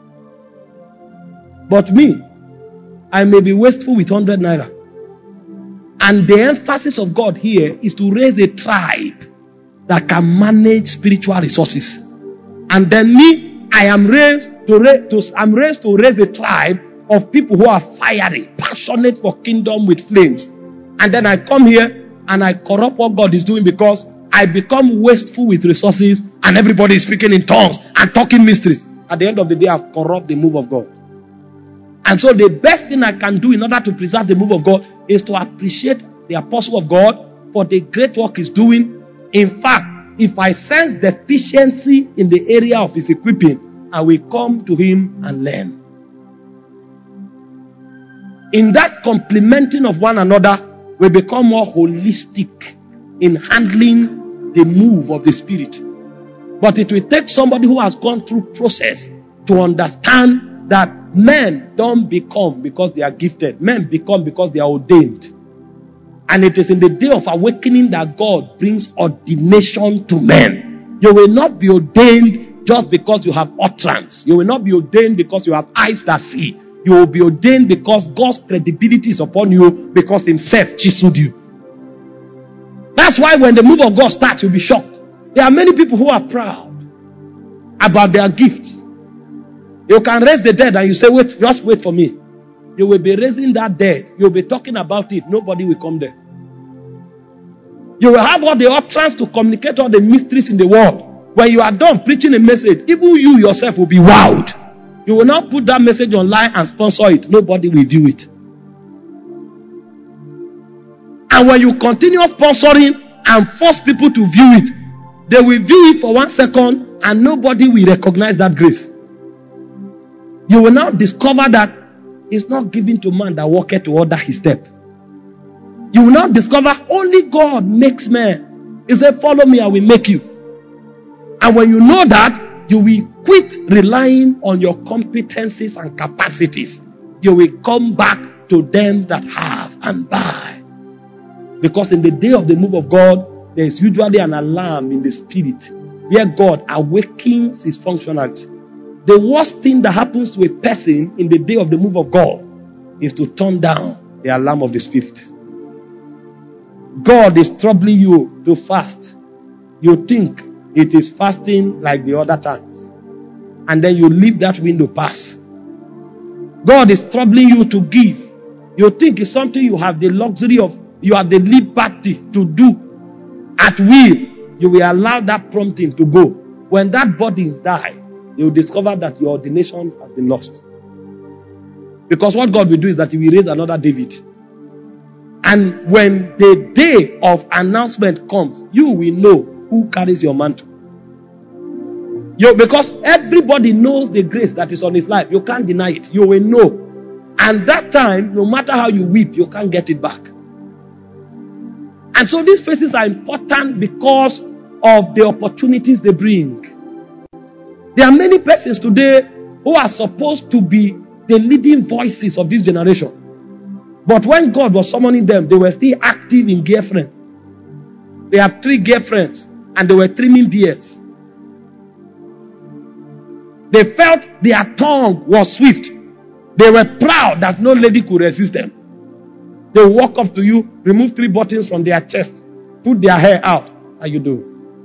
Speaker 1: But me, I may be wasteful with 100 naira. And the emphasis of God here is to raise a tribe that can manage spiritual resources. And then me, I am raised to raise a tribe of people who are fiery, passionate for kingdom with flames. And then I come here and I corrupt what God is doing because I become wasteful with resources and everybody is speaking in tongues and talking mysteries. At the end of the day, I've corrupt the move of God. And so the best thing I can do in order to preserve the move of God is to appreciate the apostle of God for the great work he's doing. In fact, if I sense deficiency in the area of his equipping, I will come to him and learn. In that complementing of one another, we become more holistic in handling the move of the Spirit. But it will take somebody who has gone through process to understand that men don't become because they are gifted. Men become because they are ordained. And it is in the day of awakening that God brings ordination to men. You will not be ordained just because you have utterance. You will not be ordained because you have eyes that see. You will be ordained because God's credibility is upon you because himself chiseled you. That's why when the move of God starts, you'll be shocked. There are many people who are proud about their gifts. You can raise the dead and you say, wait, just wait for me. You will be raising that dead. You'll be talking about it. Nobody will come there. You will have all the utterance to communicate all the mysteries in the world. When you are done preaching a message, even you yourself will be wowed. You will not put that message online and sponsor it. Nobody will view it. And when you continue sponsoring and force people to view it, they will view it for 1 second and nobody will recognize that grace. You will now discover that it's not given to man that walketh to order his step. You will now discover only God makes man. He said, follow me, I will make you. And when you know that, you will quit relying on your competencies and capacities. You will come back to them that have and buy. Because in the day of the move of God, there is usually an alarm in the spirit where God awakens his functionaries. The worst thing that happens to a person in the day of the move of God is to turn down the alarm of the spirit. God is troubling you to fast. You think it is fasting like the other times. And then you leave that window pass. God is troubling you to give. You think it's something you have the luxury of, you have the liberty to do at will. You will allow that prompting to go. When that body dies, you will discover that your ordination has been lost. Because what God will do is that he will raise another David. And when the day of announcement comes, you will know who carries your mantle. Because everybody knows the grace that is on his life. You can't deny it. You will know. And that time, no matter how you weep, you can't get it back. And so these phases are important because of the opportunities they bring. There are many persons today who are supposed to be the leading voices of this generation. But when God was summoning them, they were still active in girlfriend. They have 3 girlfriends and they were trimming beards. They felt their tongue was swift. They were proud that no lady could resist them. They will walk up to you, remove 3 buttons from their chest, put their hair out. How you do?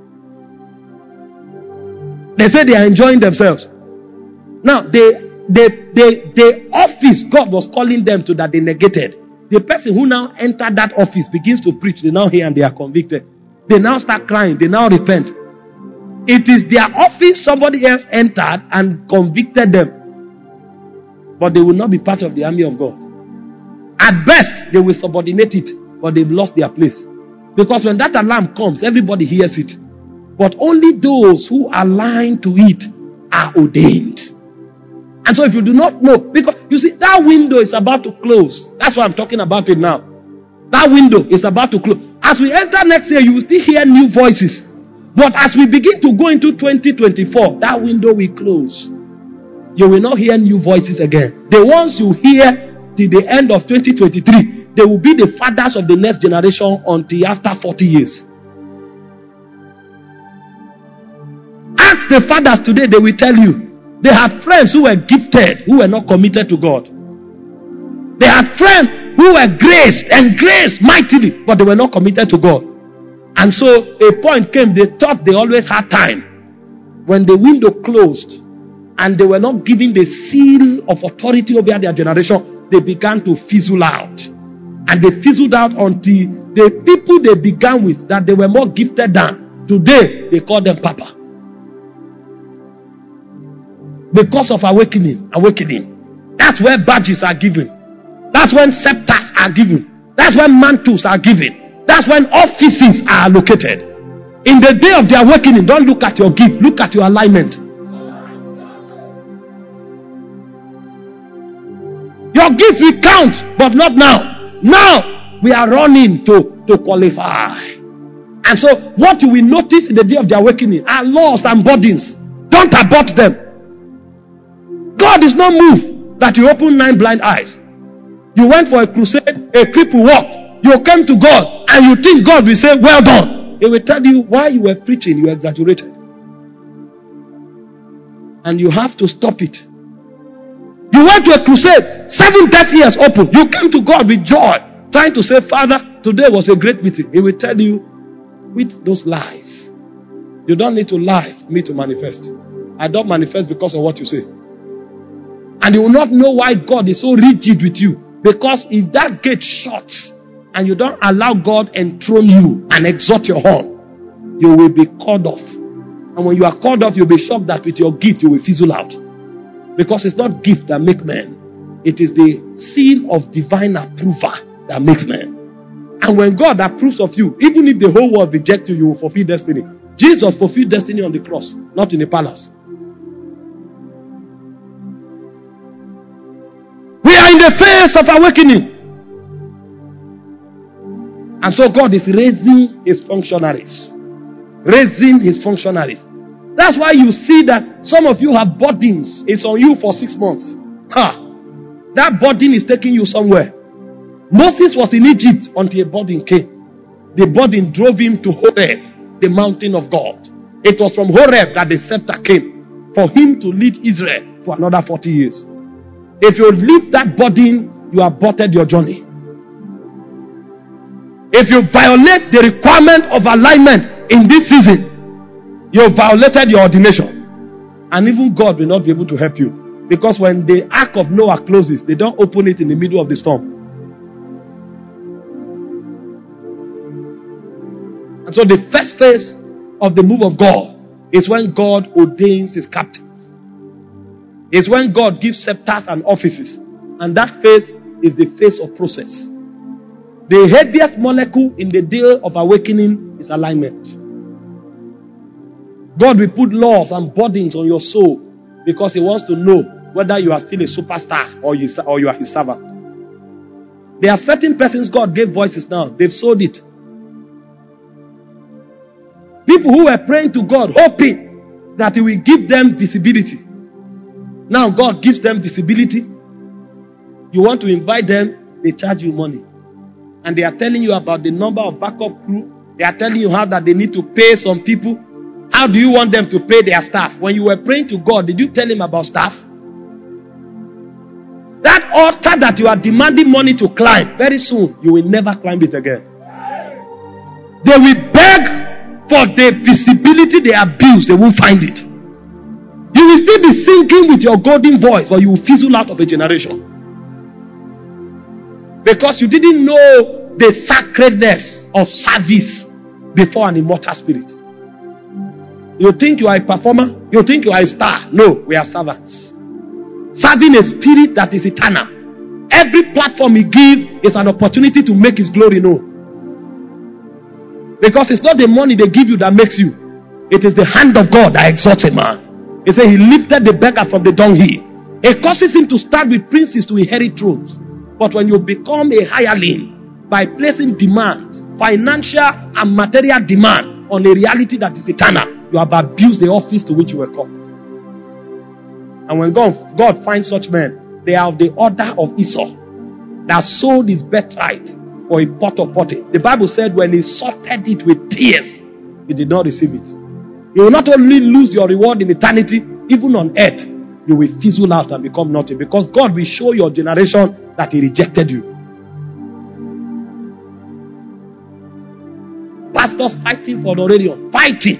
Speaker 1: They say they are enjoying themselves. Now, the office God was calling them to that they negated. The person who now entered that office begins to preach. They now hear and they are convicted. They now start crying. They now repent. It is their office somebody else entered and convicted them. But they will not be part of the army of God. At best, they will subordinate it. But they've lost their place. Because when that alarm comes, everybody hears it. But only those who align to it are ordained. And so if you do not know, because you see, that window is about to close. That's why I'm talking about it now. That window is about to close. As we enter next year, you will still hear new voices. But as we begin to go into 2024, that window will close. You will not hear new voices again. The ones you hear till the end of 2023, they will be the fathers of the next generation until after 40 years. Ask the fathers today, they will tell you. They had friends who were gifted, who were not committed to God. They had friends who were graced and graced mightily, but they were not committed to God. And so a point came, they thought they always had time. When the window closed and they were not given the seal of authority over their generation, they began to fizzle out. And they fizzled out until the people they began with, that they were more gifted than, today they call them Papa. Because of awakening. That's where badges are given. That's when scepters are given. That's when mantles are given. That's when offices are allocated. In the day of the awakening, don't look at your gift. Look at your alignment. Your gift will count, but not now. Now, we are running to qualify. And so, what you will notice in the day of the awakening are laws and burdens. Don't abort them. God is not moved that you open 9 blind eyes. You went for a crusade, a cripple walked. You came to God and you think God will say, well done. He will tell you why you were preaching, you exaggerated. And you have to stop it. You went to a crusade, 7 deaf ears open. You came to God with joy, trying to say, Father, today was a great meeting. He will tell you, with those lies, you don't need to lie for me to manifest. I don't manifest because of what you say. And you will not know why God is so rigid with you. Because if that gate shuts and you don't allow God enthrone you and exalt your horn, you will be called off. And when you are called off, you'll be shocked that with your gift you will fizzle out. Because it's not gift that make men. It is the seal of divine approval that makes men. And when God approves of you, even if the whole world rejects you, you will fulfill destiny. Jesus fulfilled destiny on the cross, not in a palace. We are in the phase of awakening. And so God is raising his functionaries. Raising his functionaries. That's why you see that some of you have burdens. It's on you for 6 months. That burden is taking you somewhere. Moses was in Egypt until a burden came. The burden drove him to Horeb, the mountain of God. It was from Horeb that the scepter came for him to lead Israel for another 40 years. If you leave that burden, you have aborted your journey. If you violate the requirement of alignment in this season, you have violated your ordination. And even God will not be able to help you. Because when the ark of Noah closes, they don't open it in the middle of the storm. And so the first phase of the move of God is when God ordains his captains. It's when God gives scepters and offices. And that phase is the phase of process. The heaviest molecule in the day of awakening is alignment. God will put laws and burdens on your soul because he wants to know whether you are still a superstar or you are his servant. There are certain persons God gave voices now. They've sold it. People who were praying to God, hoping that he will give them visibility. Now God gives them visibility. You want to invite them, they charge you money. And they are telling you about the number of backup crew. They are telling you how that they need to pay some people. How do you want them to pay their staff? When you were praying to God, did you tell him about staff? That altar that you are demanding money to climb, very soon you will never climb it again. They will beg for the visibility they abuse, they won't find it. You will still be singing with your golden voice, but you will fizzle out of a generation. Because you didn't know the sacredness of service before an immortal spirit. You think you are a performer? You think you are a star? No, we are servants. Serving a spirit that is eternal. Every platform he gives is an opportunity to make his glory known. Because it's not the money they give you that makes you. It is the hand of God that exalts a man. He said he lifted the beggar from the dunghill. It causes him to start with princes to inherit thrones. But when you become a hireling by placing demand, financial and material demand on a reality that is eternal, you have abused the office to which you were called. And when God finds such men, they are of the order of Esau that sold his birthright for a pot of pottage. The Bible said when he sorted it with tears, he did not receive it. You will not only lose your reward in eternity, even on earth, you will fizzle out and become nothing. Because God will show your generation that he rejected you. Pastors fighting for honorarium. Fighting.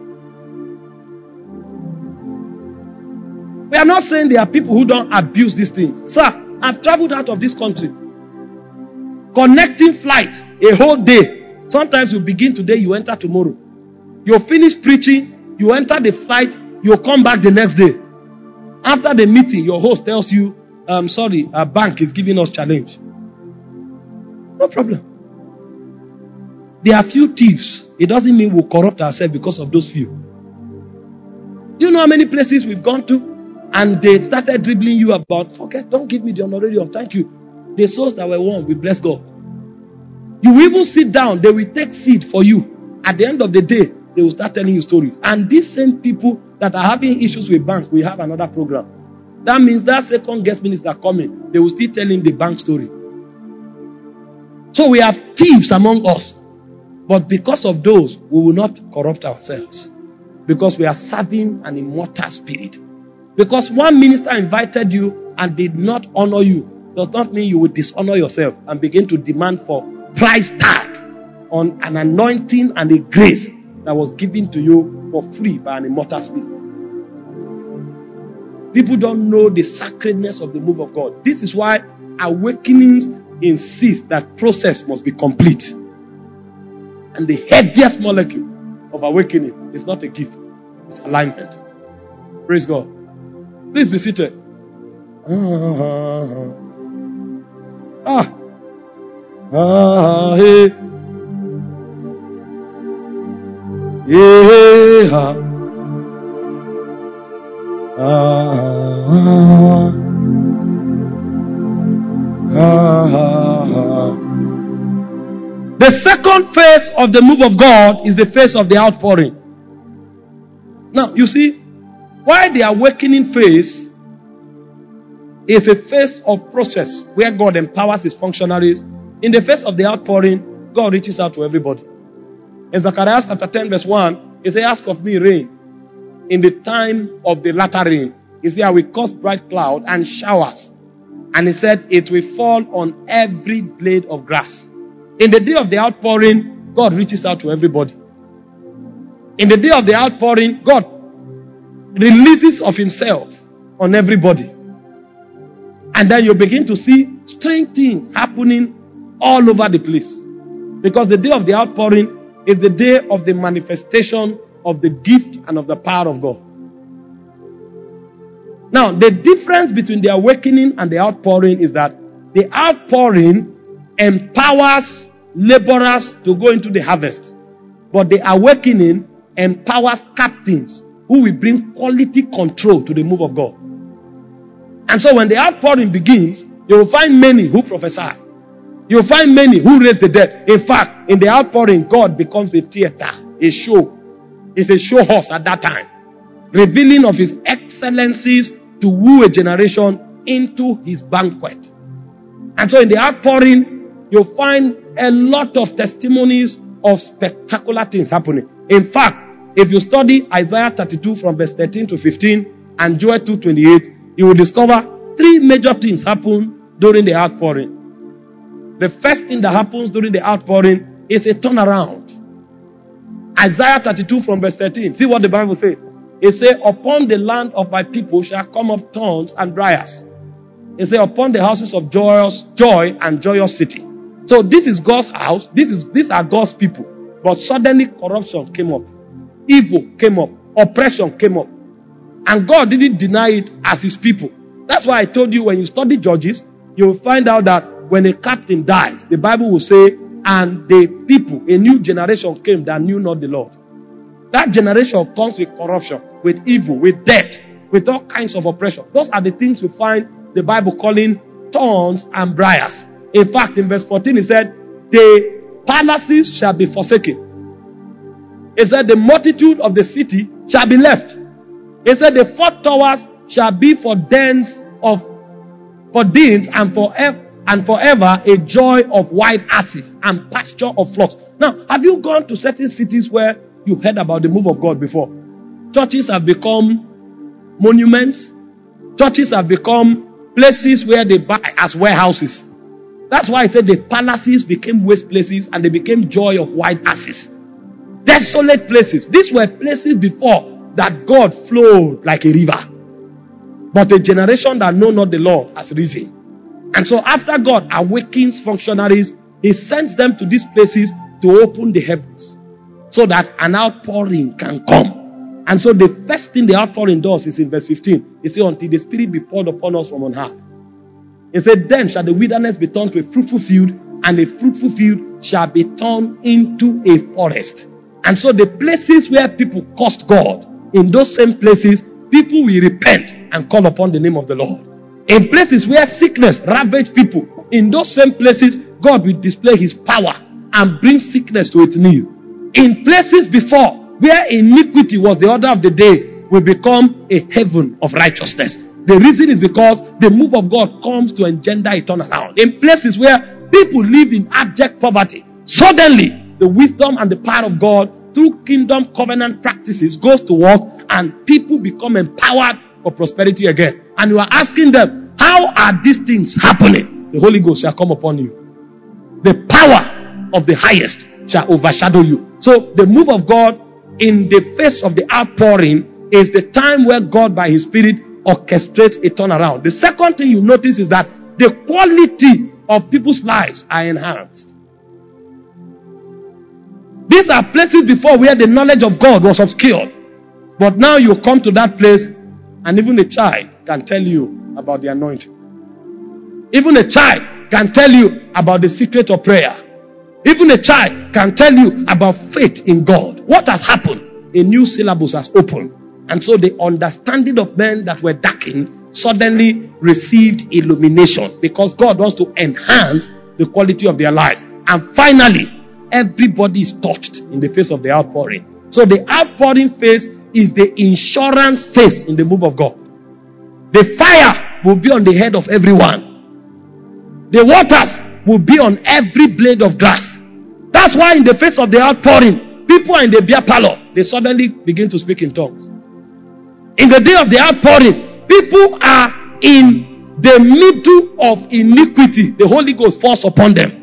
Speaker 1: We are not saying there are people who don't abuse these things. Sir, I've traveled out of this country. Connecting flight a whole day. Sometimes you begin today, you enter tomorrow. You finish preaching, you enter the flight, you come back the next day. After the meeting, your host tells you, sorry, our bank is giving us challenge. No problem. There are few thieves. It doesn't mean we'll corrupt ourselves because of those few. Do you know how many places we've gone to? And they started dribbling you about, forget, don't give me the honorarium, thank you. The souls that were won, we bless God. You will even sit down, they will take seed for you. At the end of the day, they will start telling you stories. And these same people that are having issues with bank, we have another program. That means that second guest minister coming, they will still tell him the bank story. So we have thieves among us. But because of those, we will not corrupt ourselves. Because we are serving an immortal spirit. Because one minister invited you and did not honor you does not mean you will dishonor yourself and begin to demand for price tag on an anointing and a grace that was given to you for free by an immortal spirit. People don't know the sacredness of the move of God. This is why awakenings insist that process must be complete. And the heaviest molecule of awakening is not a gift, it's alignment. Praise God. Please be seated. Hey. Yeah. The second phase of the move of God is the phase of the outpouring. Now, you see, why the awakening phase is a phase of process where God empowers his functionaries. In the phase of the outpouring, God reaches out to everybody. In Zechariah chapter 10 verse 1, he said, ask of me rain in the time of the latter rain. He said, I will cause bright cloud and showers. And he said, it will fall on every blade of grass. In the day of the outpouring, God reaches out to everybody. In the day of the outpouring, God releases of himself on everybody. And then you begin to see strange things happening all over the place. Because the day of the outpouring is the day of the manifestation of the gift and of the power of God. Now, the difference between the awakening and the outpouring is that the outpouring empowers laborers to go into the harvest. But the awakening empowers captains who will bring quality control to the move of God. And so when the outpouring begins, you will find many who prophesy. You will find many who raise the dead. In fact, in the outpouring, God becomes a theater, a show. It's a show horse at that time, revealing of his excellencies to woo a generation into his banquet. And so in the outpouring, you'll find a lot of testimonies of spectacular things happening. In fact, if you study Isaiah 32 from verse 13 to 15 and Joel 2:28, you will discover three major things happen during the outpouring. The first thing that happens during the outpouring is a turnaround. Isaiah 32 from verse 13. See what the Bible says. It says, upon the land of my people shall come up thorns and briars. It says, upon the houses of joy and joyous city. So this is God's house. These are God's people. But suddenly corruption came up. Evil came up. Oppression came up. And God didn't deny it as his people. That's why I told you when you study Judges, you will find out that when a captain dies, the Bible will say, and the people, a new generation came that knew not the Lord. That generation comes with corruption, with evil, with death, with all kinds of oppression. Those are the things you find the Bible calling thorns and briars. In fact, in verse 14 it said, the palaces shall be forsaken. It said, the multitude of the city shall be left. It said, the fort towers shall be for dens and forever a joy of wild asses and pasture of flocks. Now, have you gone to certain cities where you heard about the move of God before? Churches have become monuments. Churches have become places where they buy as warehouses. That's why I said the palaces became waste places and they became joy of wild asses. Desolate places. These were places before that God flowed like a river. But a generation that know not the Lord has risen. And so after God awakens functionaries, he sends them to these places to open the heavens so that an outpouring can come. And so the first thing the outpouring does is in verse 15. It says, until the Spirit be poured upon us from on high. It said, then shall the wilderness be turned to a fruitful field, and a fruitful field shall be turned into a forest. And so the places where people cursed God, in those same places, people will repent and call upon the name of the Lord. In places where sickness ravaged people, in those same places, God will display his power and bring sickness to its knee. In places before, where iniquity was the order of the day, will become a heaven of righteousness. The reason is because the move of God comes to engender a turnaround. In places where people lived in abject poverty, suddenly the wisdom and the power of God through kingdom covenant practices goes to work and people become empowered for prosperity again. And you are asking them, how are these things happening? The Holy Ghost shall come upon you. The power of the highest shall overshadow you. So the move of God in the face of the outpouring is the time where God by his Spirit orchestrate a turnaround. The second thing you notice is that the quality of people's lives are enhanced. These are places before where the knowledge of God was obscured. But now you come to that place and even a child can tell you about the anointing. Even a child can tell you about the secret of prayer. Even a child can tell you about faith in God. What has happened? A new syllabus has opened. And so the understanding of men that were darkened suddenly received illumination, because God wants to enhance the quality of their lives. And finally, everybody is touched in the face of the outpouring. So the outpouring phase is the insurance phase in the move of God. The fire will be on the head of everyone. The waters will be on every blade of grass. That's why in the face of the outpouring, people are in the beer parlor, they suddenly begin to speak in tongues. In the day of the outpouring, people are in the middle of iniquity. The Holy Ghost falls upon them.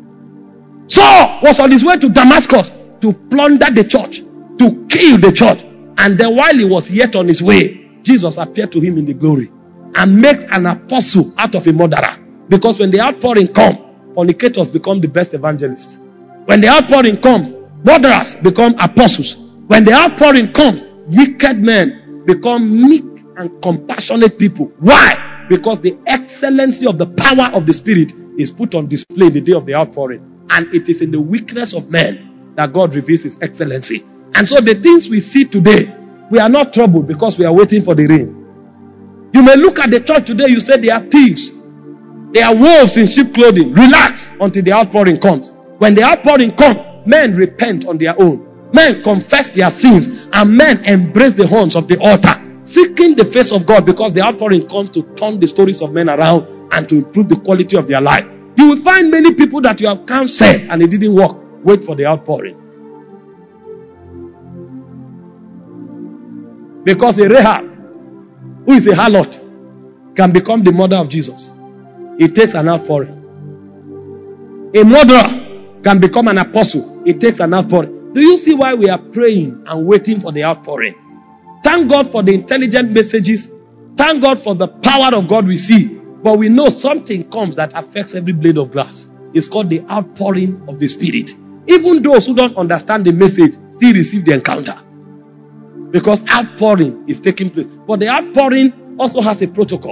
Speaker 1: Saul was on his way to Damascus to plunder the church, to kill the church. And then while he was yet on his way, Jesus appeared to him in the glory and makes an apostle out of a murderer. Because when the outpouring comes, fornicators become the best evangelists. When the outpouring comes, murderers become apostles. When the outpouring comes, wicked men become meek and compassionate people. Why? Because the excellency of the power of the Spirit is put on display in the day of the outpouring. And it is in the weakness of men that God reveals His excellency. And so the things we see today, we are not troubled because we are waiting for the rain. You may look at the church today, you say they are thieves. They are wolves in sheep clothing. Relax until the outpouring comes. When the outpouring comes, men repent on their own. Men confess their sins, and men embrace the horns of the altar, seeking the face of God, because the outpouring comes to turn the stories of men around and to improve the quality of their life. You will find many people that you have counseled and it didn't work. Wait for the outpouring. Because a Rahab, who is a harlot, can become the mother of Jesus. It takes an outpouring. A murderer can become an apostle. It takes an outpouring. Do you see why we are praying and waiting for the outpouring? Thank God for the intelligent messages. Thank God for the power of God we see. But we know something comes that affects every blade of grass. It's called the outpouring of the Spirit. Even those who don't understand the message still receive the encounter. Because outpouring is taking place. But the outpouring also has a protocol.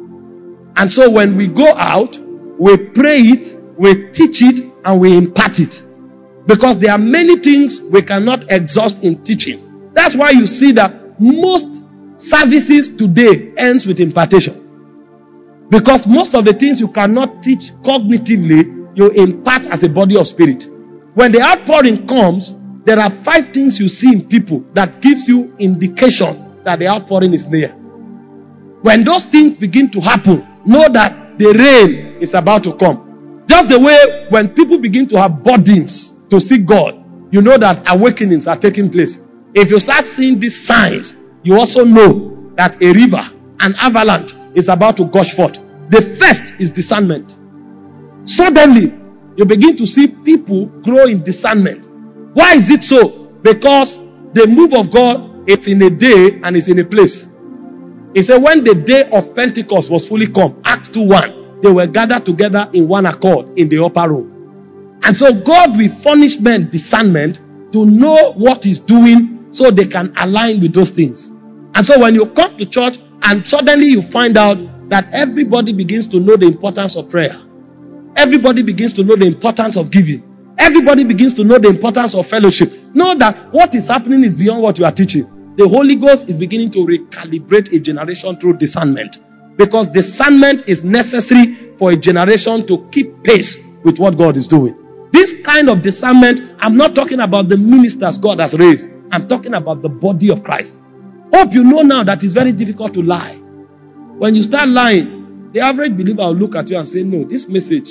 Speaker 1: And so when we go out, we pray it, we teach it, and we impart it. Because there are many things we cannot exhaust in teaching. That's why you see that most services today ends with impartation. Because most of the things you cannot teach cognitively, you impart as a body of spirit. When the outpouring comes, there are 5 things you see in people that gives you indication that the outpouring is near. When those things begin to happen, know that the rain is about to come. Just the way when people begin to have burdens to seek God, you know that awakenings are taking place. If you start seeing these signs, you also know that a river, an avalanche, is about to gush forth. The first is discernment. Suddenly, you begin to see people grow in discernment. Why is it so? Because the move of God is in a day and is in a place. He said when the day of Pentecost was fully come, Acts 2:1, they were gathered together in one accord in the upper room. And so God will furnish men discernment to know what He's doing so they can align with those things. And so when you come to church and suddenly you find out that everybody begins to know the importance of prayer. Everybody begins to know the importance of giving. Everybody begins to know the importance of fellowship. Know that what is happening is beyond what you are teaching. The Holy Ghost is beginning to recalibrate a generation through discernment. Because discernment is necessary for a generation to keep pace with what God is doing. This kind of discernment, I'm not talking about the ministers God has raised. I'm talking about the body of Christ. Hope you know now that it's very difficult to lie. When you start lying, the average believer will look at you and say, no, this message,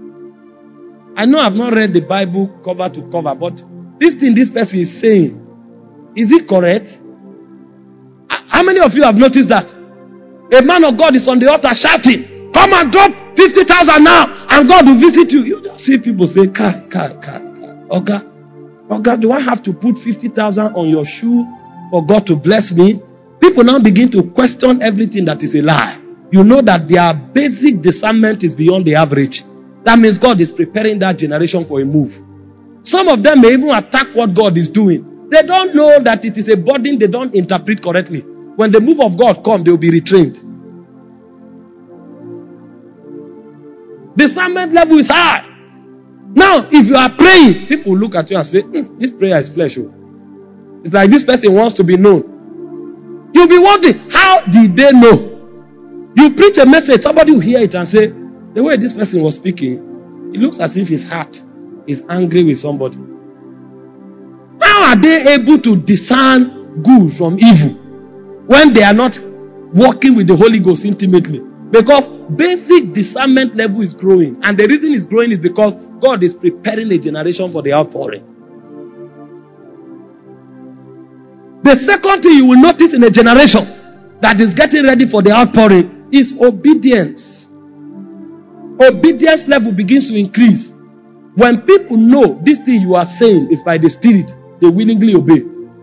Speaker 1: I know I've not read the Bible cover to cover, but this thing this person is saying, is it correct? How many of you have noticed that? A man of God is on the altar shouting, come and drop 50,000 now, and God will visit you. You just see people say, Oga, do I have to put 50,000 on your shoe for God to bless me? People people now begin to question everything that is a lie, you know that their basic discernment is beyond the average. That means God is preparing that generation for a move. Some of them may even attack what God is doing. They don't know that it is a burden they don't interpret correctly. When the move of God comes, they will be retrained. Discernment level is high. Now, if you are praying, people will look at you and say, this prayer is flesh. It's like this person wants to be known. You'll be wondering, how did they know? You preach a message, somebody will hear it and say, the way this person was speaking, it looks as if his heart is angry with somebody. How are they able to discern good from evil when they are not working with the Holy Ghost intimately? Because basic discernment level is growing. And the reason it's growing is because God is preparing a generation for the outpouring. The second thing you will notice in a generation that is getting ready for the outpouring is obedience. Obedience level begins to increase. When people know this thing you are saying is by the Spirit, they willingly obey.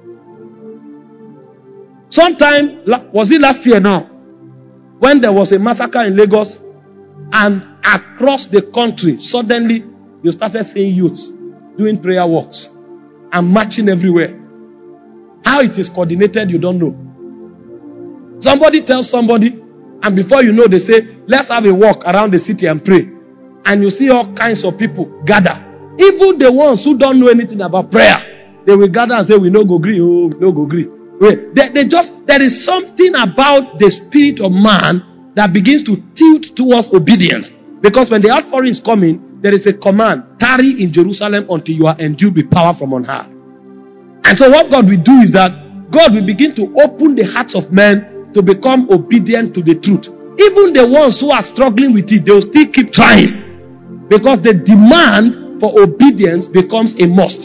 Speaker 1: Sometime, was it last year now, when there was a massacre in Lagos, and across the country, suddenly you started seeing youths doing prayer walks and marching everywhere. How it is coordinated, you don't know. Somebody tells somebody, and before you know, they say, let's have a walk around the city and pray. And you see all kinds of people gather. Even the ones who don't know anything about prayer, they will gather and say, we no go agree, oh, no go agree. There is something about the spirit of man that begins to tilt towards obedience. Because when the outpouring is coming, there is a command, tarry in Jerusalem until you are endued with power from on high. And so what God will do is that God will begin to open the hearts of men to become obedient to the truth. Even the ones who are struggling with it, they will still keep trying. Because the demand for obedience becomes a must.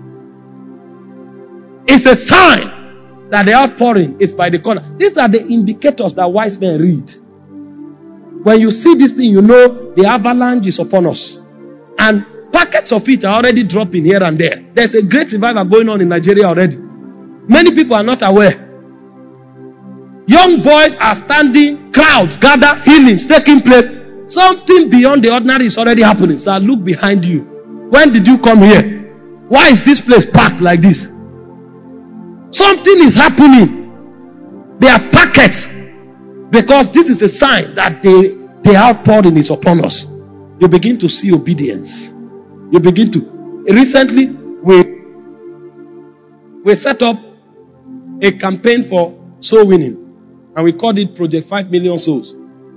Speaker 1: It's a sign that the outpouring is by the corner. These are the indicators that wise men read. When you see this thing, you know the avalanche is upon us. And packets of it are already dropping here and there. There's a great revival going on in Nigeria already. Many people are not aware. Young boys are standing, crowds gather, healings taking place. Something beyond the ordinary is already happening. So look behind you. When did you come here? Why is this place packed like this? Something is happening. There are packets. Because this is a sign that the outpouring is upon us. You begin to see obedience. You begin to. Recently, we set up a campaign for soul winning. And we called it Project 5 Million Souls.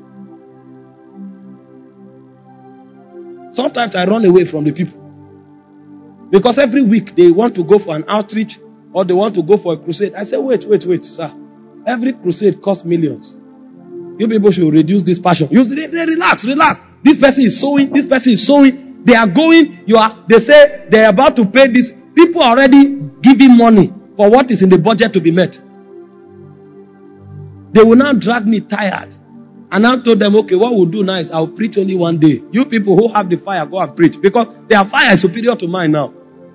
Speaker 1: Sometimes I run away from the people. Because every week they want to go for an outreach or they want to go for a crusade. I say, wait, sir. Every crusade costs millions. You people should reduce this passion. They relax. This person is sowing. They are going. They say they are about to pay this. People are already giving money for what is in the budget to be met. They will now drag me tired. And I told them, okay, what we'll do now is I'll preach only one day. You people who have the fire, go and preach. Because their fire is superior to mine now.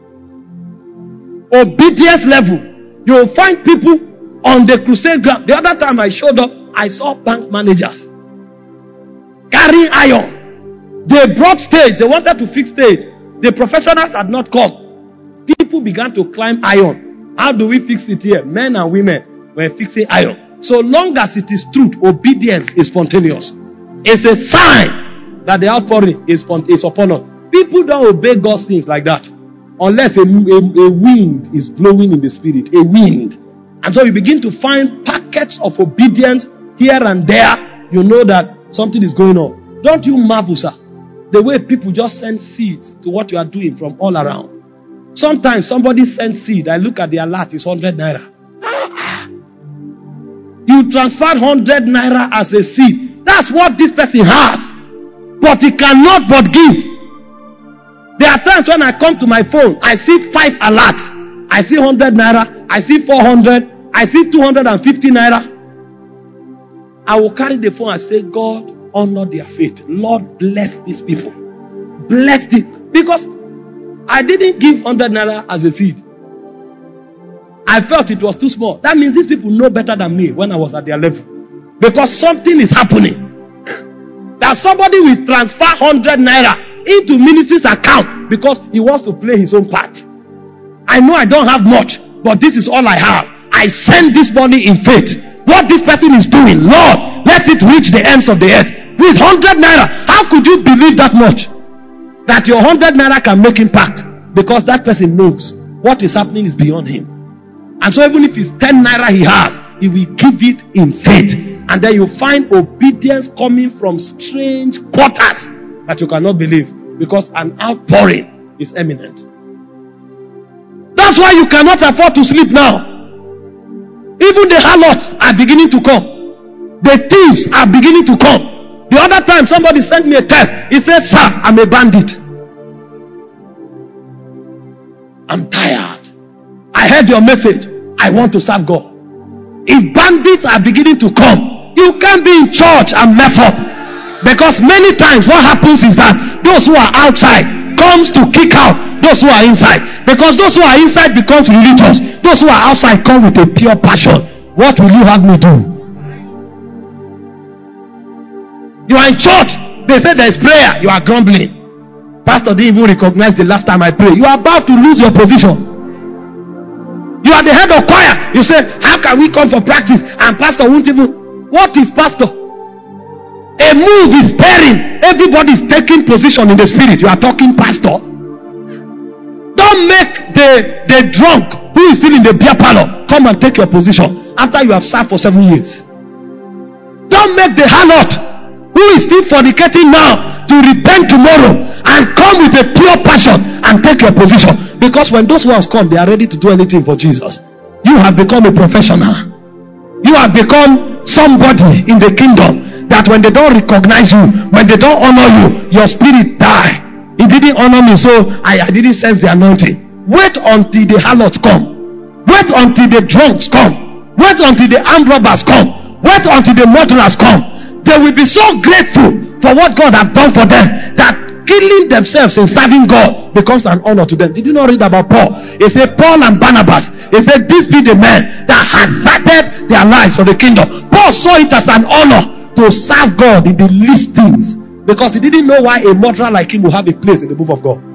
Speaker 1: Obedience level. You will find people on the crusade ground. The other time I showed up, I saw bank managers carrying iron. They brought stage. They wanted to fix stage. The professionals had not come. People began to climb iron. How do we fix it here? Men and women were fixing iron. So long as it is truth, obedience is spontaneous. It's a sign that the outpouring is upon us. People don't obey God's things like that unless a wind is blowing in the spirit. A wind. And so you begin to find packets of obedience here and there. You know that something is going on. Don't you marvel, sir, the way people just send seeds to what you are doing from all around. Sometimes somebody sends seed. I look at the alert, it's 100 naira. You transfer 100 naira as a seed. That's what this person has. But he cannot but give. There are times when I come to my phone, I see 5 alerts. I see 100 naira. I see 400. I see 250 naira. I will carry the phone and say, God, honor their faith. Lord, bless these people. Bless them. Because I didn't give 100 naira as a seed. I felt it was too small. That means these people know better than me when I was at their level. Because something is happening. That somebody will transfer 100 naira into ministry's account because he wants to play his own part. I know I don't have much, but this is all I have. I send this money in faith. What this person is doing, Lord, let it reach the ends of the earth. With 100 naira, how could you believe that much? That your 100 naira can make impact? Because that person knows what is happening is beyond him. And so even if it's 10 naira he has, he will give it in faith. And then you find obedience coming from strange quarters that you cannot believe, because an outpouring is imminent. That's why you cannot afford to sleep now. Even the harlots are beginning to come. The thieves are beginning to come. The other time somebody sent me a text. He said, "Sir, I'm a bandit. I'm tired. I heard your message. I want to serve God." If bandits are beginning to come, you can't be in church and mess up. Because many times what happens is that those who are outside comes to kick out those who are inside. Because those who are inside becomes religious. Those who are outside come with a pure passion. What will you have me do? You are in church. They say there is prayer. You are grumbling. Pastor didn't even recognize the last time I prayed. You are about to lose your position. You are the head of choir. You say, how can we come for practice? And pastor won't even. What is pastor? A move is pairing. Everybody is taking position in the spirit. You are talking pastor. Don't make the drunk who is still in the beer parlor come and take your position after you have served for 7 years. Don't make the harlot who is still fornicating now to repent tomorrow and come with a pure passion and take your position. Because when those ones come, they are ready to do anything for Jesus. You have become a professional. You have become somebody in the kingdom that when they don't recognize you, when they don't honor you, your spirit die. He didn't honor me, so I didn't sense the anointing. Wait until the harlots come. Wait until the drunks come. Wait until the armed robbers come. Wait until the murderers come. They will be so grateful for what God has done for them that killing themselves in serving God becomes an honor to them. Did you not read about Paul? He said, Paul and Barnabas, he said, these be the men that hazarded their lives for the kingdom. Paul saw it as an honor to serve God in the least things, because he didn't know why a murderer like him will have a place in the move of God.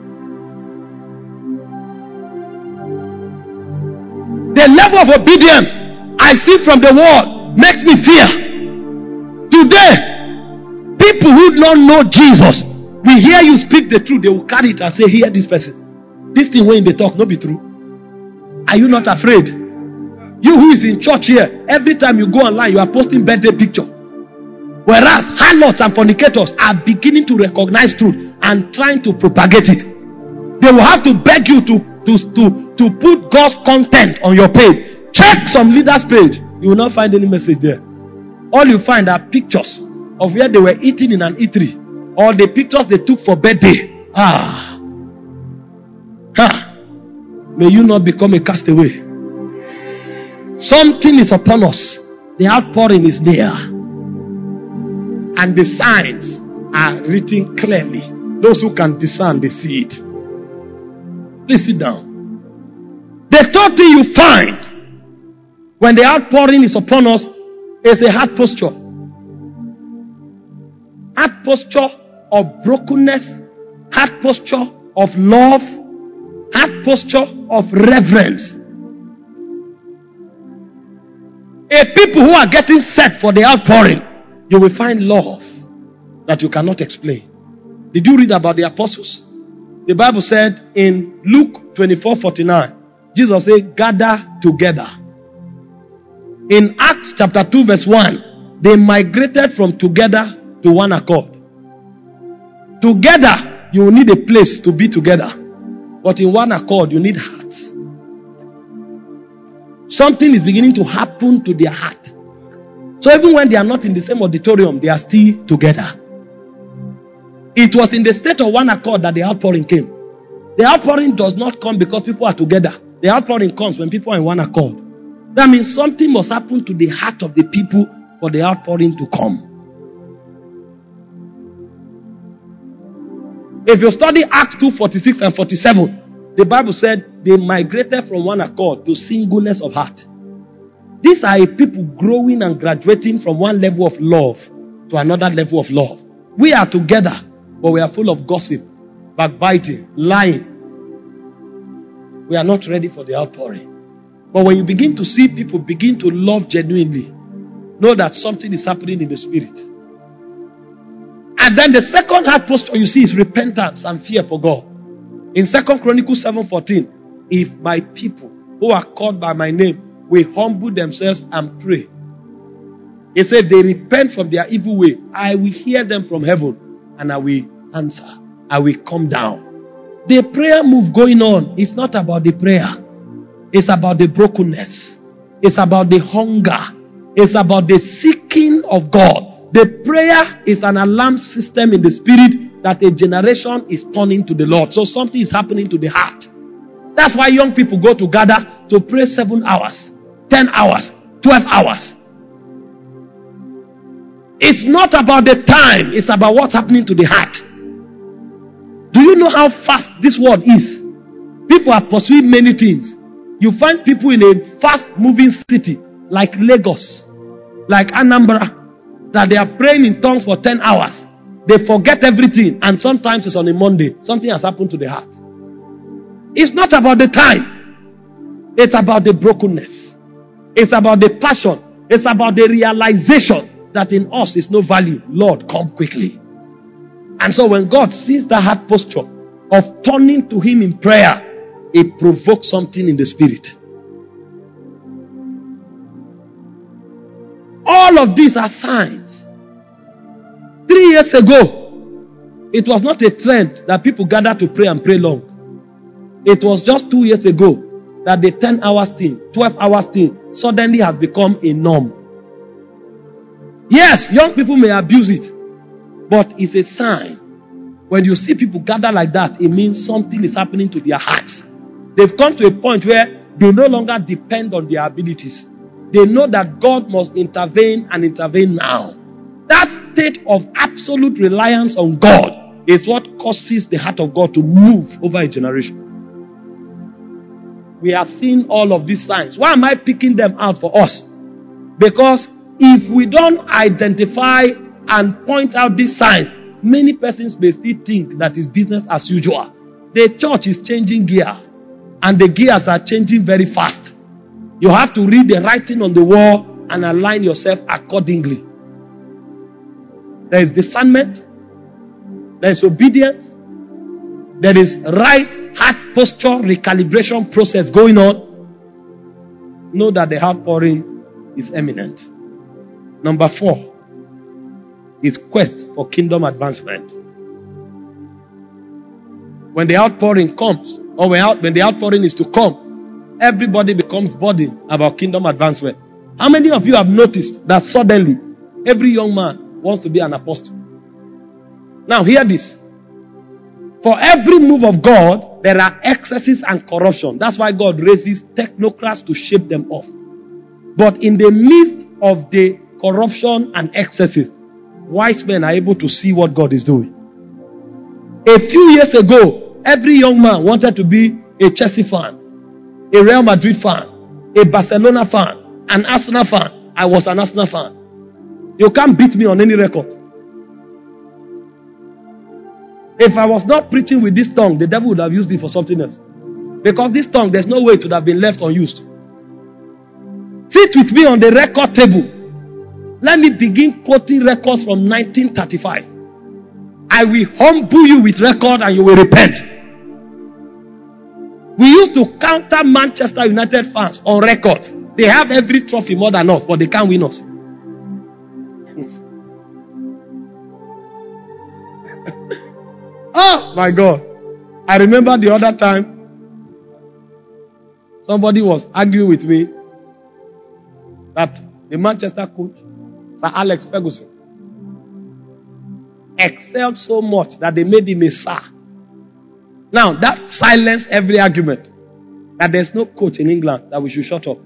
Speaker 1: The level of obedience I see from the world makes me fear. Today, people who don't know Jesus will hear you speak the truth. They will carry it and say, hear this person. This thing when they talk, not be true. Are you not afraid? You who is in church here, every time you go online, you are posting birthday picture. Whereas harlots and fornicators are beginning to recognize truth and trying to propagate it. They will have to beg you to put God's content on your page. Check some leaders' page. You will not find any message there. All you find are pictures of where they were eating in an eatery, or the pictures they took for birthday. May you not become a castaway. Something is upon us. The outpouring is near. And the signs are written clearly. Those who can discern, they see it. Please sit down. The third thing you find when the outpouring is upon us is a heart posture. Heart posture of brokenness, heart posture of love, heart posture of reverence. A people who are getting set for the outpouring, you will find love that you cannot explain. Did you read about the apostles? The Bible said in Luke 24:49, Jesus said, gather together. In Acts chapter 2 verse 1, they migrated from together to one accord. Together, you need a place to be together. But in one accord, you need hearts. Something is beginning to happen to their heart. So even when they are not in the same auditorium, they are still together. It was in the state of one accord that the outpouring came. The outpouring does not come because people are together. The outpouring comes when people are in one accord. That means something must happen to the heart of the people for the outpouring to come. If you study Acts 2:46 and 47, the Bible said they migrated from one accord to singleness of heart. These are a people growing and graduating from one level of love to another level of love. We are together, but we are full of gossip, backbiting, lying. We are not ready for the outpouring. But when you begin to see people begin to love genuinely, know that something is happening in the spirit. And then the second heart posture you see is repentance and fear for God. In 2 Chronicles 7:14, if my people who are called by my name will humble themselves and pray, he said, they repent from their evil way, I will hear them from heaven and I will answer. I will come down. The prayer move going on is not about the prayer. It's about the brokenness. It's about the hunger. It's about the seeking of God. The prayer is an alarm system in the spirit that a generation is turning to the Lord. So something is happening to the heart. That's why young people go to gather to pray 7 hours, 10 hours, 12 hours. It's not about the time. It's about what's happening to the heart. Do you know how fast this world is? People are pursuing many things. You find people in a fast-moving city like Lagos, like Anambra, that they are praying in tongues for 10 hours. They forget everything, and sometimes it's on a Monday. Something has happened to the heart. It's not about the time. It's about the brokenness. It's about the passion. It's about the realization that in us is no value. Lord, come quickly. And so when God sees the heart posture of turning to Him in prayer, it provokes something in the spirit. All of these are signs. 3 years ago, it was not a trend that people gather to pray and pray long. It was just 2 years ago that the 10 hours thing, 12 hours thing suddenly has become a norm. Yes, young people may abuse it, but it's a sign. When you see people gather like that, it means something is happening to their hearts. They've come to a point where they no longer depend on their abilities. They know that God must intervene and intervene now. That state of absolute reliance on God is what causes the heart of God to move over a generation. We are seeing all of these signs. Why am I picking them out for us? Because if we don't identify and point out these signs, many persons may still think that it's business as usual. The church is changing gear, and the gears are changing very fast. You have to read the writing on the wall and align yourself accordingly. There is discernment. There is obedience. There is right heart posture recalibration process going on. Know that the outpouring is imminent. Number 4 is quest for kingdom advancement. When the outpouring comes, or when the outpouring is to come, everybody becomes burdened about kingdom advancement. How many of you have noticed that suddenly every young man wants to be an apostle? Now hear this. For every move of God, there are excesses and corruption. That's why God raises technocrats to shape them off. But in the midst of the corruption and excesses, wise men are able to see what God is doing. A few years ago, every young man wanted to be a Chelsea fan, a Real Madrid fan, a Barcelona fan, an Arsenal fan. I was an Arsenal fan. You can't beat me on any record. If I was not preaching with this tongue, the devil would have used it for something else. Because this tongue, there's no way it would have been left unused. Sit with me on the record table. Let me begin quoting records from 1935. I will humble you with record and you will repent. We used to counter Manchester United fans on record. They have every trophy more than us, but they can't win us. Oh my God. I remember the other time somebody was arguing with me that the Manchester coach, Sir Alex Ferguson, excelled so much that they made him a sir. Now that silenced every argument that there's no coach in England that we should shut up.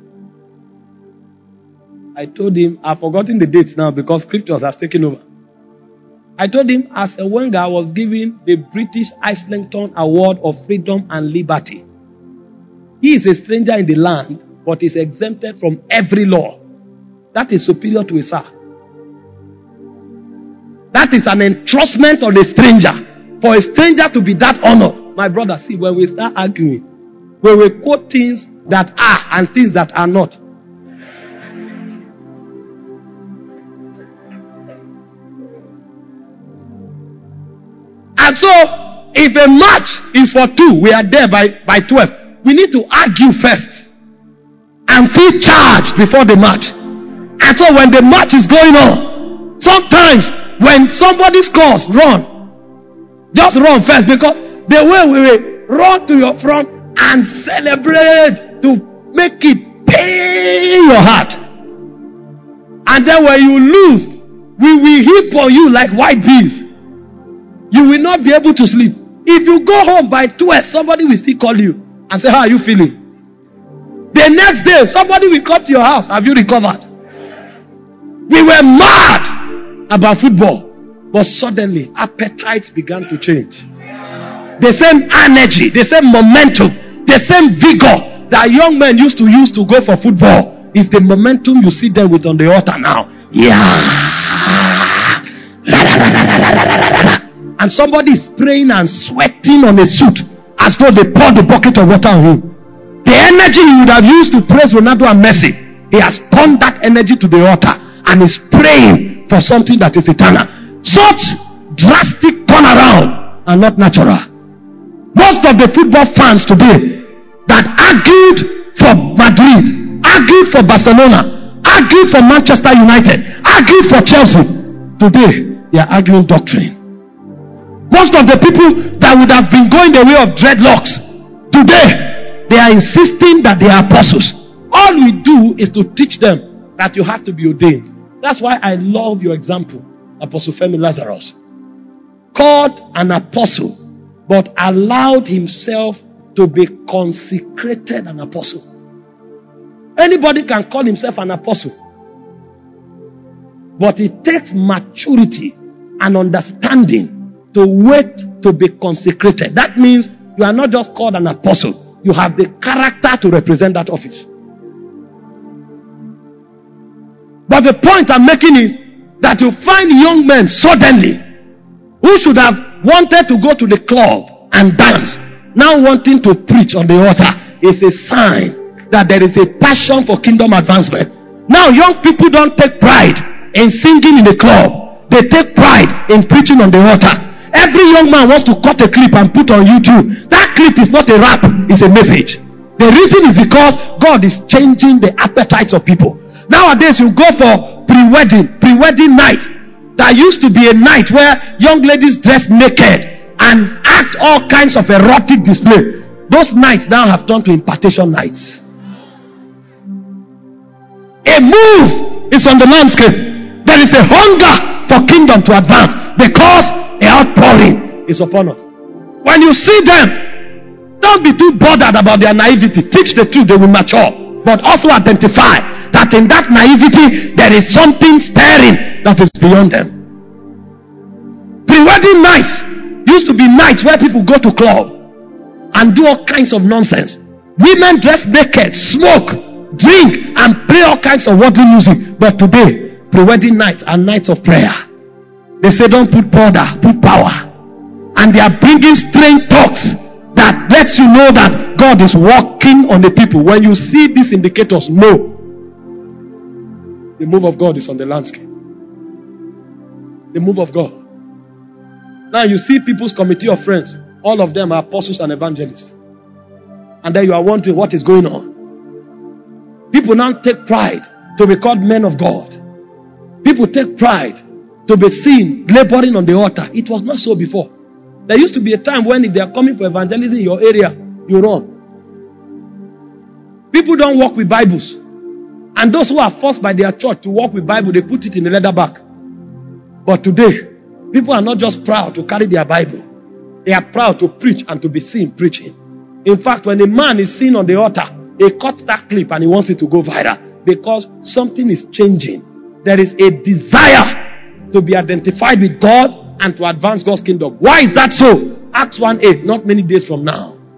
Speaker 1: I told him, I've forgotten the dates now because scriptures has taken over. I told him Arsene Wenger was given the British Islington Award of Freedom and Liberty. he is a stranger in the land, but is exempted from every law. That is superior to a sir. That is an entrustment on a stranger. For a stranger to be that honored. My brother, see, when we start arguing, when we quote things that are and things that are not. And so, if a match is for 2, we are there by 12. We need to argue first and feel charged before the match. And so when the match is going on, sometimes when somebody scores, run. Just run first, because the way we will run to your front and celebrate to make it pain your heart. And then when you lose, we will heap on you like white bees. You will not be able to sleep. If you go home by 12, somebody will still call you and say, how are you feeling? The next day, somebody will come to your house. Have you recovered? We were mad about football. But suddenly, appetites began to change. The same energy, the same momentum, the same vigor that young men used to use to go for football is the momentum you see them with on the altar now. Yeah. And somebody is praying and sweating on a suit as though they poured a bucket of water on him. The energy he would have used to praise Ronaldo and Messi, he has turned that energy to the altar and is praying for something that is eternal. Such drastic turnaround are not natural. Most of the football fans today that argued for Madrid, argued for Barcelona, argued for Manchester United, argued for Chelsea, today they are arguing doctrine. Most of the people that would have been going the way of dreadlocks, today they are insisting that they are apostles. All we do is to teach them that you have to be ordained. That's why I love your example, Apostle Femi Lazarus. Called an apostle, but allowed himself to be consecrated an apostle. Anybody can call himself an apostle, but it takes maturity and understanding to wait to be consecrated. That means you are not just called an apostle, you have the character to represent that office. But the point I'm making is that you find young men suddenly who should have wanted to go to the club and dance, now wanting to preach on the altar, is a sign that there is a passion for kingdom advancement. Now young people don't take pride in singing in the club. They take pride in preaching on the altar. Every young man wants to cut a clip and put on YouTube. That clip is not a rap, it's a message. The reason is because God is changing the appetites of people. Nowadays you go for pre-wedding night. There used to be a night where young ladies dress naked and act all kinds of erotic display. Those nights now have turned to impartation nights. A move is on the landscape. There is a hunger for kingdom to advance because the outpouring is upon us. When you see them, don't be too bothered about their naivety. Teach the truth, they will mature. But also identify that in that naivety there is something stirring that is beyond them. Pre-wedding nights used to be nights where people go to club and do all kinds of nonsense. Women dress naked, smoke, drink, and play all kinds of worldly music. But today, pre-wedding nights are nights of prayer. They say don't put border, put power. And they are bringing strange talks that lets you know that God is working on the people. When you see these indicators, know the move of God is on the landscape. The move of God. Now you see people's committee of friends. All of them are apostles and evangelists. And then you are wondering what is going on. People now take pride to be called men of God. People take pride to be seen laboring on the altar. It was not so before. There used to be a time when if they are coming for evangelism in your area, you run. People don't walk with Bibles. And those who are forced by their church to walk with Bible, they put it in a leather bag. But today, people are not just proud to carry their Bible. They are proud to preach and to be seen preaching. In fact, when a man is seen on the altar, he cuts that clip and he wants it to go viral. Because something is changing. There is a desire to be identified with God and to advance God's kingdom. Why is that so? Acts 1:8, not many days from now,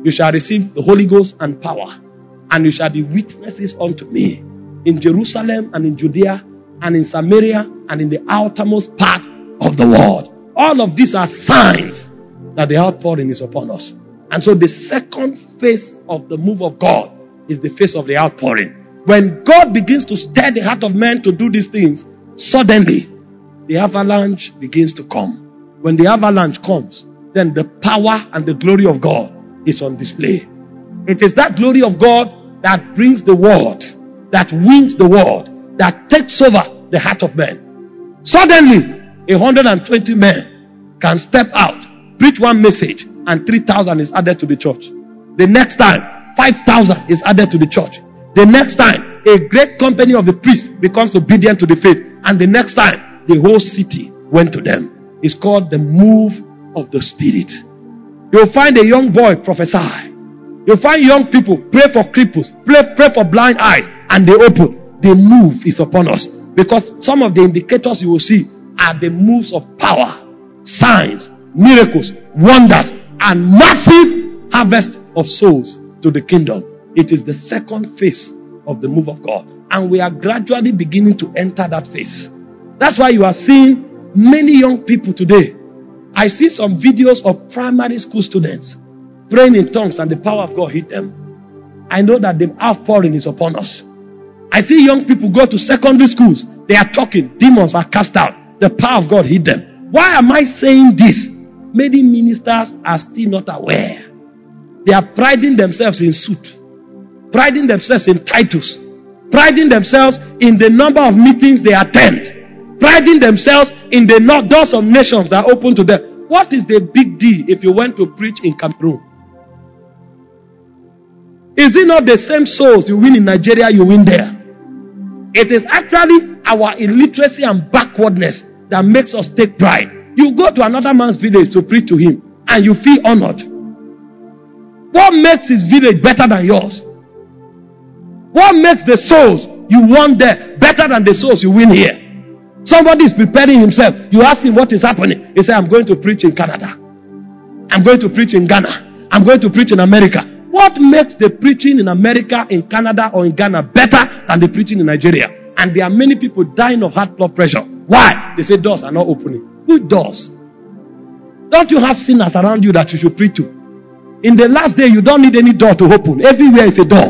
Speaker 1: you shall receive the Holy Ghost and power, and you shall be witnesses unto me in Jerusalem and in Judea and in Samaria and in the outermost part of the world. All of these are signs that the outpouring is upon us. And so the second phase of the move of God is the phase of the outpouring. When God begins to stir the heart of men to do these things, suddenly the avalanche begins to come. When the avalanche comes, then the power and the glory of God is on display. It is that glory of God that brings the word, that wins the world, that takes over the heart of men. Suddenly, 120 men can step out, preach one message, and 3,000 is added to the church. The next time, 5,000 is added to the church. The next time, a great company of the priests becomes obedient to the faith. And the next time, the whole city went to them. It's called the move of the Spirit. You'll find a young boy prophesy. You'll find young people pray for cripples, pray for blind eyes, and they open. The move is upon us. Because some of the indicators you will see are the moves of power, signs, miracles, wonders, and massive harvest of souls to the kingdom. It is the second phase of the move of God. And we are gradually beginning to enter that phase. That's why you are seeing many young people today. I see some videos of primary school students praying in tongues and the power of God hit them. I know that the outpouring is upon us. I see young people go to secondary schools. They are talking. Demons are cast out. The power of God hit them. Why am I saying this? Many ministers are still not aware. They are priding themselves in suit, priding themselves in titles, priding themselves in the number of meetings they attend, priding themselves in the doors of nations that are open to them. What is the big deal if you went to preach in Cameroon? Is it not the same souls you win in Nigeria, you win there? It is actually our illiteracy and backwardness that makes us take pride. You go to another man's village to preach to him and you feel honored. What makes his village better than yours? What makes the souls you won there better than the souls you win here? Somebody is preparing himself. You ask him what is happening. He says, I'm going to preach in Canada. I'm going to preach in Ghana. I'm going to preach in America. What makes the preaching in America, in Canada, or in Ghana better than the preaching in Nigeria? And there are many people dying of high blood pressure. Why? They say doors are not opening. Who doors? Don't you have sinners around you that you should preach to? In the last day, you don't need any door to open. Everywhere is a door.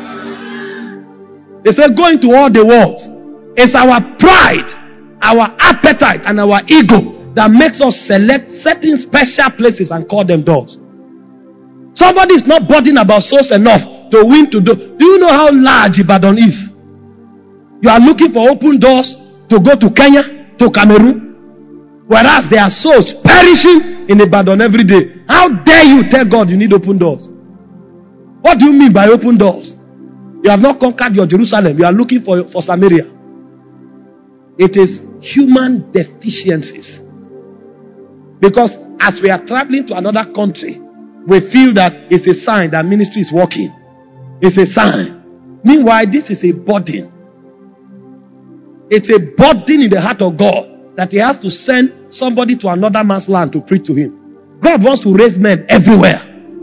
Speaker 1: They say go into all the worlds. It's our pride, our appetite, and our ego that makes us select certain special places and call them doors. Somebody is not bothering about souls enough to win to do. Do you know how large Ibadan is? You are looking for open doors to go to Kenya, to Cameroon, whereas there are souls perishing in Ibadan every day. How dare you tell God you need open doors? What do you mean by open doors? You have not conquered your Jerusalem. You are looking for Samaria. It is human deficiencies. Because as we are traveling to another country, we feel that it's a sign that ministry is working. It's a sign. Meanwhile, this is a burden. It's a burden in the heart of God that he has to send somebody to another man's land to preach to him. God wants to raise men everywhere.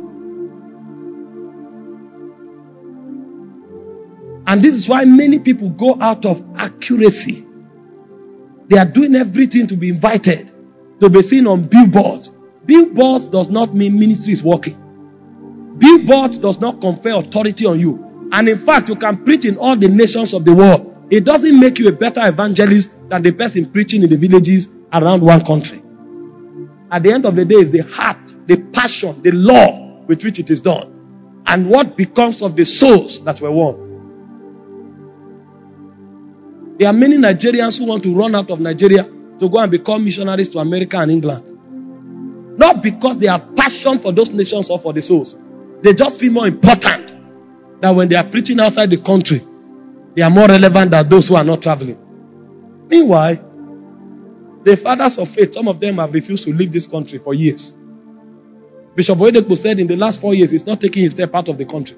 Speaker 1: And this is why many people go out of accuracy. They are doing everything to be invited, to be seen on billboards. Billboards does not mean ministry is working. Billboards does not confer authority on you. And in fact, you can preach in all the nations of the world. It doesn't make you a better evangelist than the person preaching in the villages around one country. At the end of the day, it's the heart, the passion, the love with which it is done. And what becomes of the souls that were won. There are many Nigerians who want to run out of Nigeria to go and become missionaries to America and England. Not because they have passion for those nations or for the souls. They just feel more important that when they are preaching outside the country, they are more relevant than those who are not traveling. Meanwhile, the fathers of faith, some of them have refused to leave this country for years. Bishop Oyedepo said in the last 4 years, he's not taking his step out of the country.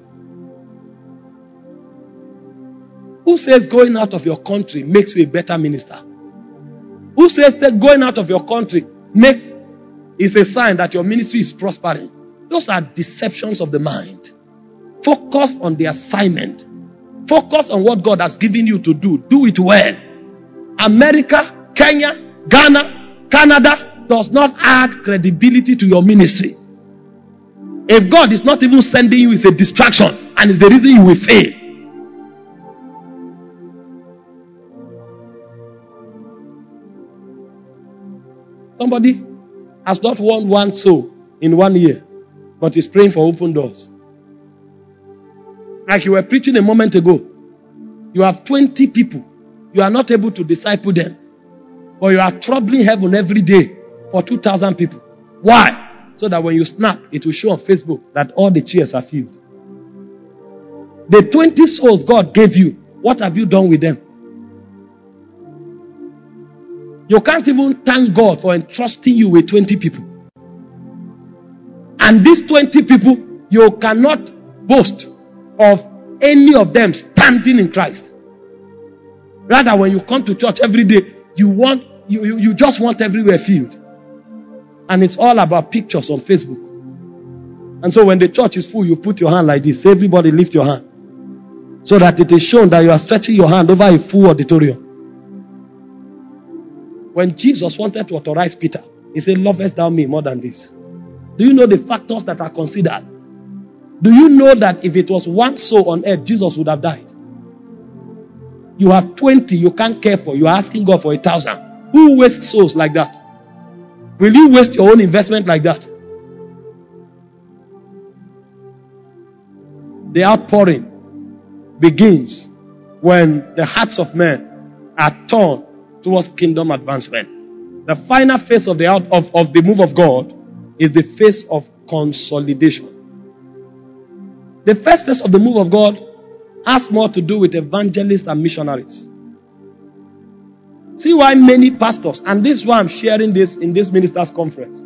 Speaker 1: Who says going out of your country makes you a better minister? Who says that going out of your country is a sign that your ministry is prospering? Those are deceptions of the mind. Focus on the assignment. Focus on what God has given you to do. Do it well. America, Kenya, Ghana, Canada does not add credibility to your ministry. If God is not even sending you, it's a distraction and it's the reason you will fail. Somebody has not won one soul in 1 year, but is praying for open doors. Like you were preaching a moment ago, you have 20 people. You are not able to disciple them, but you are troubling heaven every day for 2,000 people. Why? So that when you snap, it will show on Facebook that all the chairs are filled. The 20 souls God gave you, what have you done with them? You can't even thank God for entrusting you with 20 people. And these 20 people, you cannot boast of any of them standing in Christ. Rather, when you come to church every day, you just want everywhere filled. And it's all about pictures on Facebook. And so when the church is full, you put your hand like this. Everybody lift your hand. So that it is shown that you are stretching your hand over a full auditorium. When Jesus wanted to authorize Peter, he said, "Lovest thou me more than this?" Do you know the factors that are considered? Do you know that if it was one soul on earth, Jesus would have died? You have 20 you can't care for. You are asking God for 1,000. Who wastes souls like that? Will you waste your own investment like that? The outpouring begins when the hearts of men are turned towards kingdom advancement. The final phase of the move of God is the phase of consolidation. The first phase of the move of God has more to do with evangelists and missionaries. See why many pastors, and this is why I'm sharing this in this ministers' conference.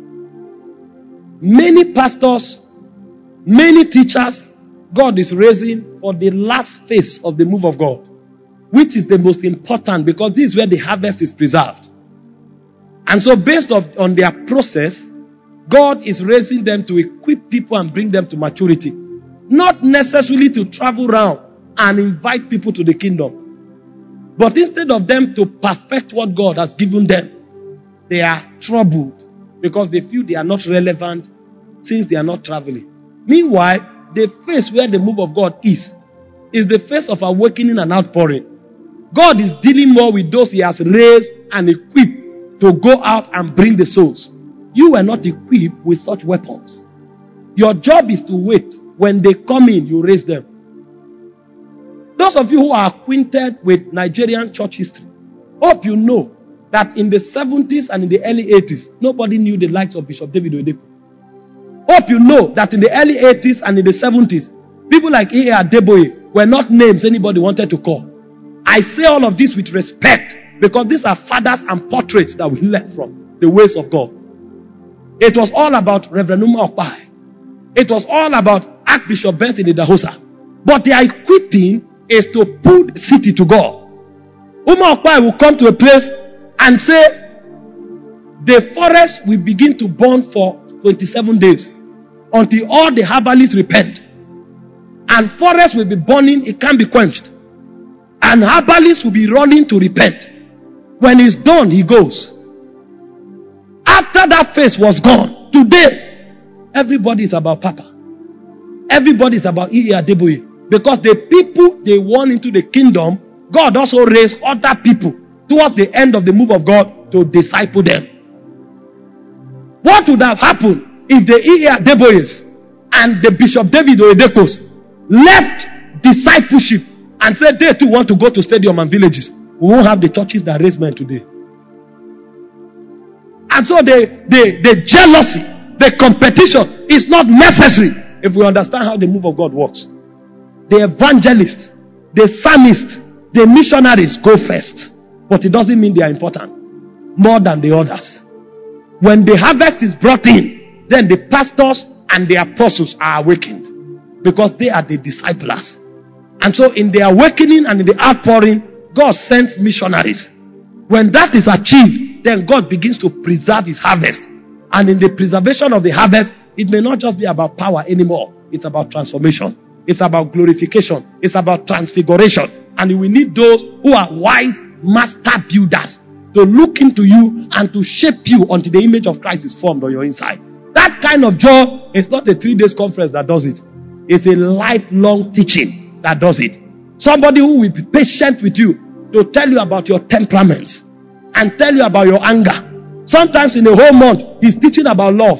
Speaker 1: Many pastors, many teachers, God is raising for the last phase of the move of God, which is the most important because this is where the harvest is preserved. And so based on their process, God is raising them to equip people and bring them to maturity. Not necessarily to travel around and invite people to the kingdom. But instead of them to perfect what God has given them, they are troubled because they feel they are not relevant since they are not traveling. Meanwhile, the phase where the move of God is the phase of awakening and outpouring. God is dealing more with those He has raised and equipped to go out and bring the souls. You were not equipped with such weapons. Your job is to wait. When they come in, you raise them. Those of you who are acquainted with Nigerian church history, hope you know that in the 70s and in the early 80s, nobody knew the likes of Bishop David Oyedepo. Hope you know that in the early 80s and in the 70s, people like E.A. Adeboye were not names anybody wanted to call. I say all of this with respect because these are fathers and portraits that we learn from the ways of God. It was all about Reverend Numa Okpai. It was all about Archbishop Benson Idahosa. But their equipping is to pull the city to God. Uma Okpai will come to a place and say, the forest will begin to burn for 27 days until all the herbalists repent. And forest will be burning, it can't be quenched. And herbalists will be running to repent. When it's done, he goes. After that phase was gone, today, everybody is about Papa. Everybody is about E.A. Adeboye. Because the people they won into the kingdom, God also raised other people towards the end of the move of God to disciple them. What would have happened if the E.A. Adeboyes and the Bishop David Oyedekos left discipleship and said they too want to go to stadium and villages? We won't have the churches that raise men today. And so the jealousy, the competition is not necessary if we understand how the move of God works. The evangelists, the psalmists, the missionaries go first. But it doesn't mean they are important more than the others. When the harvest is brought in, then the pastors and the apostles are awakened because they are the disciples. And so in the awakening and in the outpouring, God sends missionaries. When that is achieved, then God begins to preserve His harvest. And in the preservation of the harvest, it may not just be about power anymore. It's about transformation. It's about glorification. It's about transfiguration. And we need those who are wise master builders to look into you and to shape you until the image of Christ is formed on your inside. That kind of job is not a 3 days conference that does it. It's a lifelong teaching that does it. Somebody who will be patient with you to tell you about your temperaments and tell you about your anger. Sometimes in a whole month, he's teaching about love.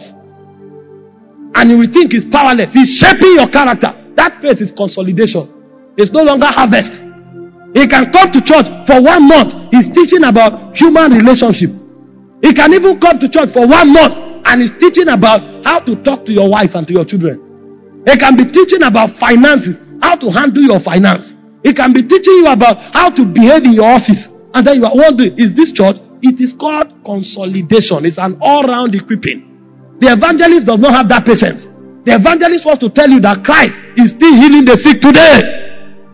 Speaker 1: And you will think he's powerless. He's shaping your character. That phase is consolidation. It's no longer harvest. He can come to church for 1 month. He's teaching about human relationship. He can even come to church for 1 month and he's teaching about how to talk to your wife and to your children. He can be teaching about finances, how to handle your finance. He can be teaching you about how to behave in your office. And then you are wondering, is this church? It is called consolidation. It's an all-round equipping. The evangelist does not have that patience. The evangelist wants to tell you that Christ is still healing the sick today.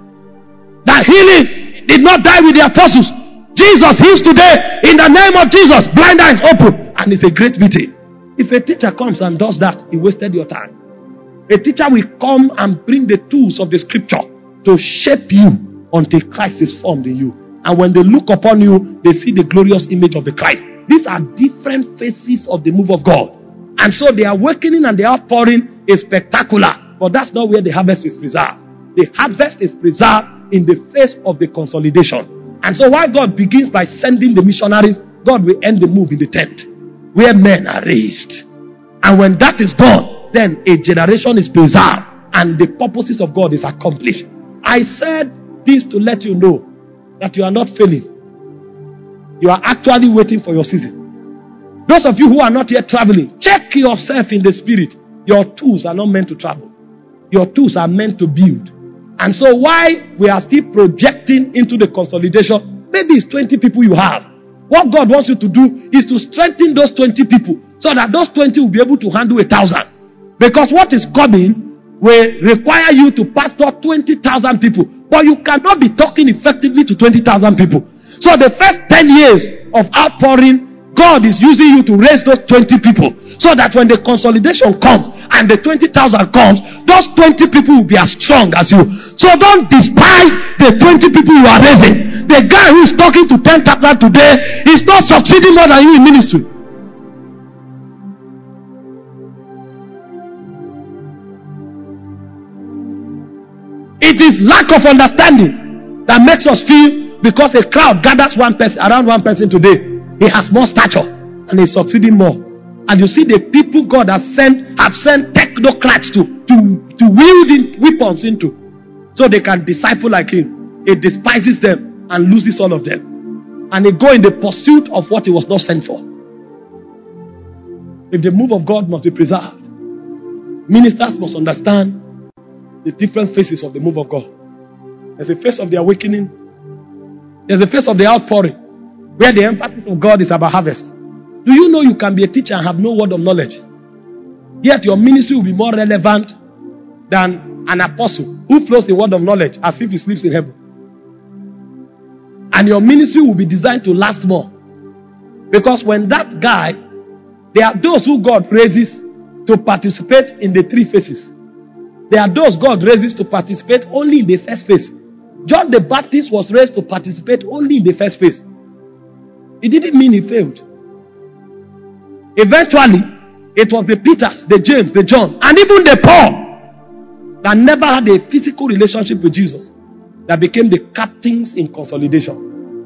Speaker 1: That healing did not die with the apostles. Jesus heals today. In the name of Jesus, blind eyes open. And it's a great meeting. If a teacher comes and does that, he wasted your time. A teacher will come and bring the tools of the scripture to shape you until Christ is formed in you. And when they look upon you, they see the glorious image of the Christ. These are different phases of the move of God. And so the awakening and the outpouring is spectacular. But that's not where the harvest is preserved. The harvest is preserved in the phase of the consolidation. And so while God begins by sending the missionaries, God will end the move in the tent, where men are raised. And when that is done, then a generation is preserved and the purposes of God is accomplished. I said this to let you know that you are not failing. You are actually waiting for your season. Those of you who are not yet traveling, check yourself in the spirit. Your tools are not meant to travel. Your tools are meant to build. And so while we are still projecting into the consolidation, maybe it's 20 people you have. What God wants you to do is to strengthen those 20 people so that those 20 will be able to handle 1,000. Because what is coming will require you to pastor 20,000 people. But you cannot be talking effectively to 20,000 people. So the first 10 years of outpouring, God is using you to raise those 20 people. So that when the consolidation comes and the 20,000 comes, those 20 people will be as strong as you. So don't despise the 20 people you are raising. The guy who is talking to 10,000 today is not succeeding more than you in ministry. It is lack of understanding that makes us feel because a crowd gathers around one person today, he has more stature and he's succeeding more. And you see the people God have sent technocrats to wield weapons into, so they can disciple like him. He despises them and loses all of them. And they go in the pursuit of what he was not sent for. If the move of God must be preserved, ministers must understand the different phases of the move of God. There's a phase of the awakening. There's a phase of the outpouring, where the emphasis of God is about harvest. Do you know you can be a teacher and have no word of knowledge? Yet your ministry will be more relevant than an apostle who flows the word of knowledge as if he sleeps in heaven. And your ministry will be designed to last more. Because when that guy, there are those who God raises to participate in the 3 phases. There are those God raises to participate only in the first phase. John the Baptist was raised to participate only in the first phase. It didn't mean he failed. Eventually, it was the Peters, the James, the John, and even the Paul that never had a physical relationship with Jesus that became the captains in consolidation.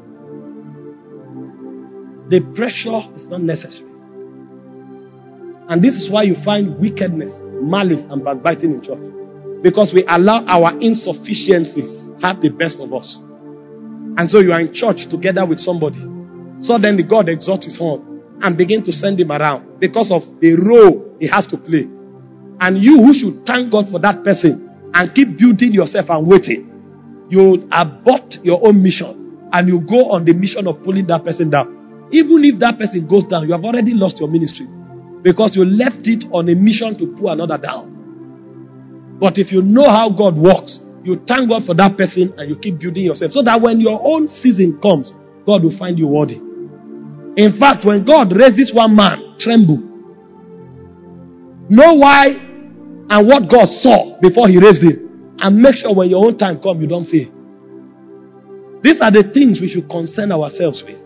Speaker 1: The pressure is not necessary. And this is why you find wickedness, malice, and backbiting in church. Because we allow our insufficiencies have the best of us. And so you are in church together with somebody. So then the God exalts his horn and begin to send him around because of the role he has to play. And you who should thank God for that person and keep building yourself and waiting, you abort your own mission and you go on the mission of pulling that person down. Even if that person goes down, you have already lost your ministry because you left it on a mission to pull another down. But if you know how God works, you thank God for that person and you keep building yourself so that when your own season comes, God will find you worthy. In fact, when God raises one man, tremble. Know why and what God saw before he raised him. And make sure when your own time comes, you don't fail. These are the things we should concern ourselves with.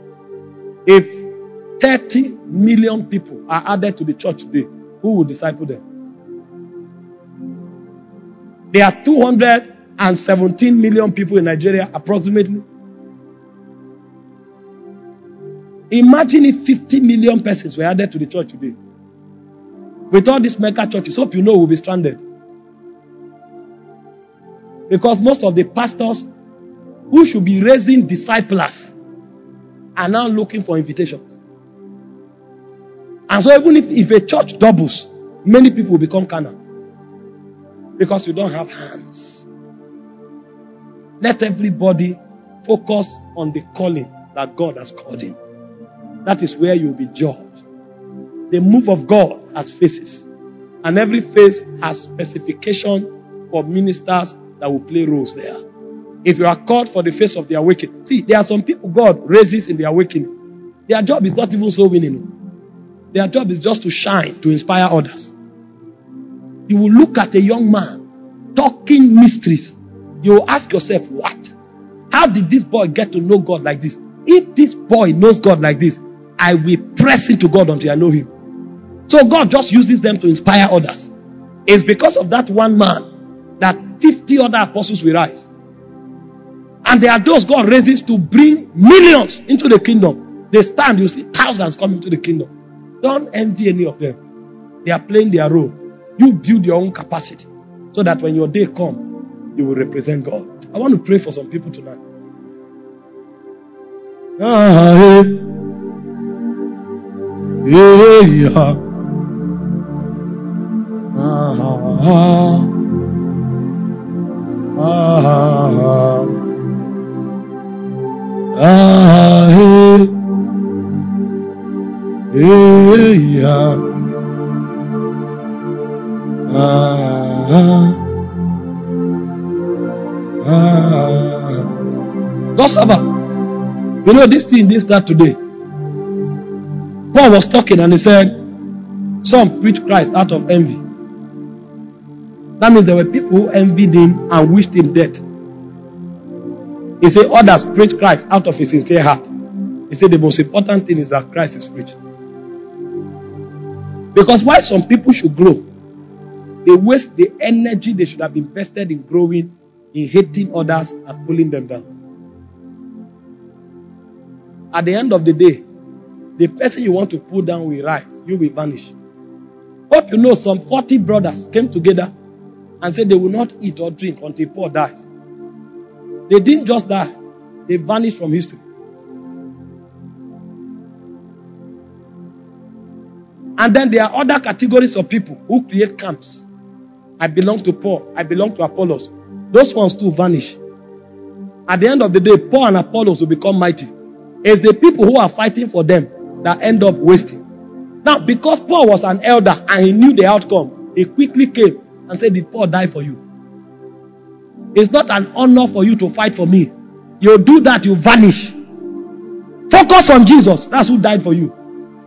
Speaker 1: If 30 million people are added to the church today, who will disciple them? There are 217 million people in Nigeria, approximately. Imagine if 50 million persons were added to the church today. With all these mega churches, hope you know we'll be stranded. Because most of the pastors who should be raising disciples are now looking for invitations. And so even if a church doubles, many people will become carnal. Because you don't have hands. Let everybody focus on the calling that God has called him. That is where you will be judged. The move of God has faces. And every face has specification for ministers that will play roles there. If you are called for the face of the awakening. See, there are some people God raises in the awakening. Their job is not even so winning. Their job is just to shine, to inspire others. You will look at a young man talking mysteries. You will ask yourself, what? How did this boy get to know God like this? If this boy knows God like this, I will press into God until I know him. So God just uses them to inspire others. It's because of that one man that 50 other apostles will rise. And there are those God raises to bring millions into the kingdom. They stand, you see thousands coming to the kingdom. Don't envy any of them. They are playing their role. You build your own capacity so that when your day comes, you will represent God. I want to pray for some people tonight. You know, this thing didn't start today. Paul was talking and he said, some preach Christ out of envy. That means there were people who envied him and wished him dead. He said others preach Christ out of his sincere heart. He said the most important thing is that Christ is preached. Because why some people should grow, they waste the energy they should have invested in growing, in hating others and pulling them down. At the end of the day, the person you want to pull down will rise. You will vanish. Hope you know some 40 brothers came together and said they will not eat or drink until Paul dies. They didn't just die. They vanished from history. And then there are other categories of people who create camps. I belong to Paul. I belong to Apollos. Those ones too vanish. At the end of the day, Paul and Apollos will become mighty. It's the people who are fighting for them that end up wasting. Now, because Paul was an elder and he knew the outcome, he quickly came and said, did Paul die for you? It's not an honor for you to fight for me. You do that, you vanish. Focus on Jesus. That's who died for you.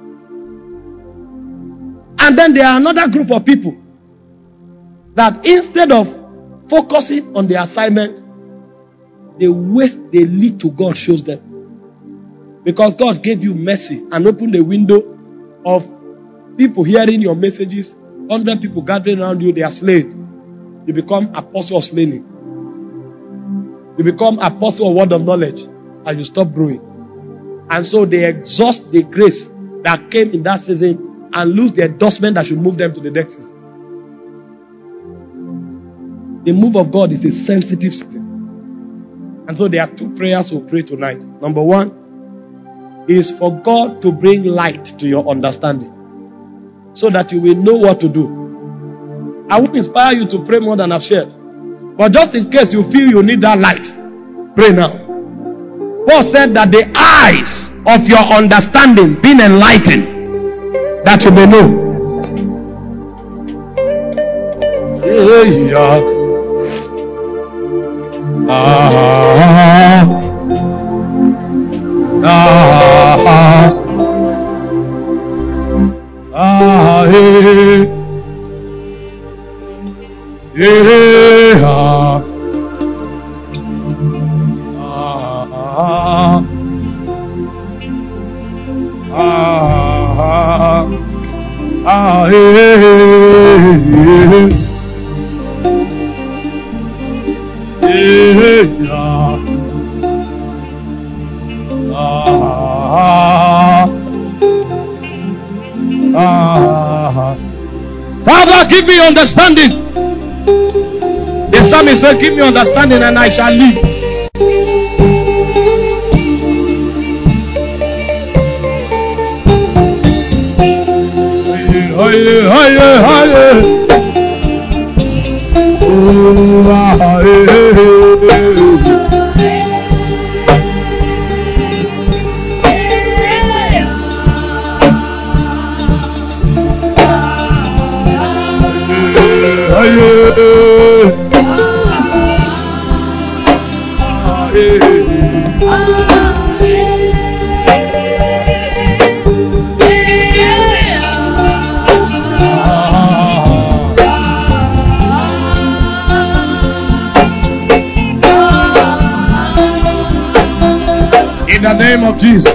Speaker 1: And then there are another group of people that instead of focusing on the assignment, the waste they lead to God shows them. Because God gave you mercy and opened the window of people hearing your messages, 100 people gathering around you, they are slain. You become apostle of slaying. You become apostle of word of knowledge and you stop growing. And so they exhaust the grace that came in that season and lose the endorsement that should move them to the next season. The move of God is a sensitive season. And so there are two prayers we'll pray tonight. Number one is for God to bring light to your understanding so that you will know what to do. I won't inspire you to pray more than I've shared. But just in case you feel you need that light, pray now. Paul said that the eyes of your understanding being enlightened, that you may know. Yeah. Father, give me understanding. The psalmist said, give me understanding and I shall live. In the name of Jesus.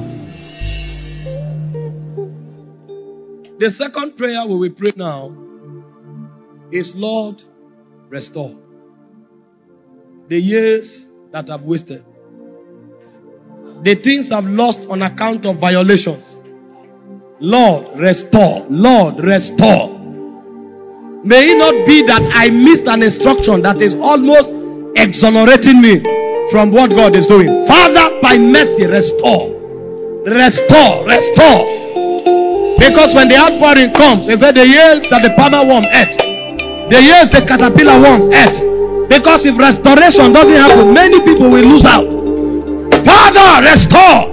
Speaker 1: The second prayer we will pray now is, Lord, restore the years that I've wasted, the things I've lost on account of violations. Lord, restore. Lord, restore. May it not be that I missed an instruction that is almost exonerating me from what God is doing. Father, by mercy, restore. Restore, restore. Because when the outpouring comes, it said the years that the palmer worm ate, the years the caterpillar worms ate. Because if restoration doesn't happen, many people will lose out. Father, restore.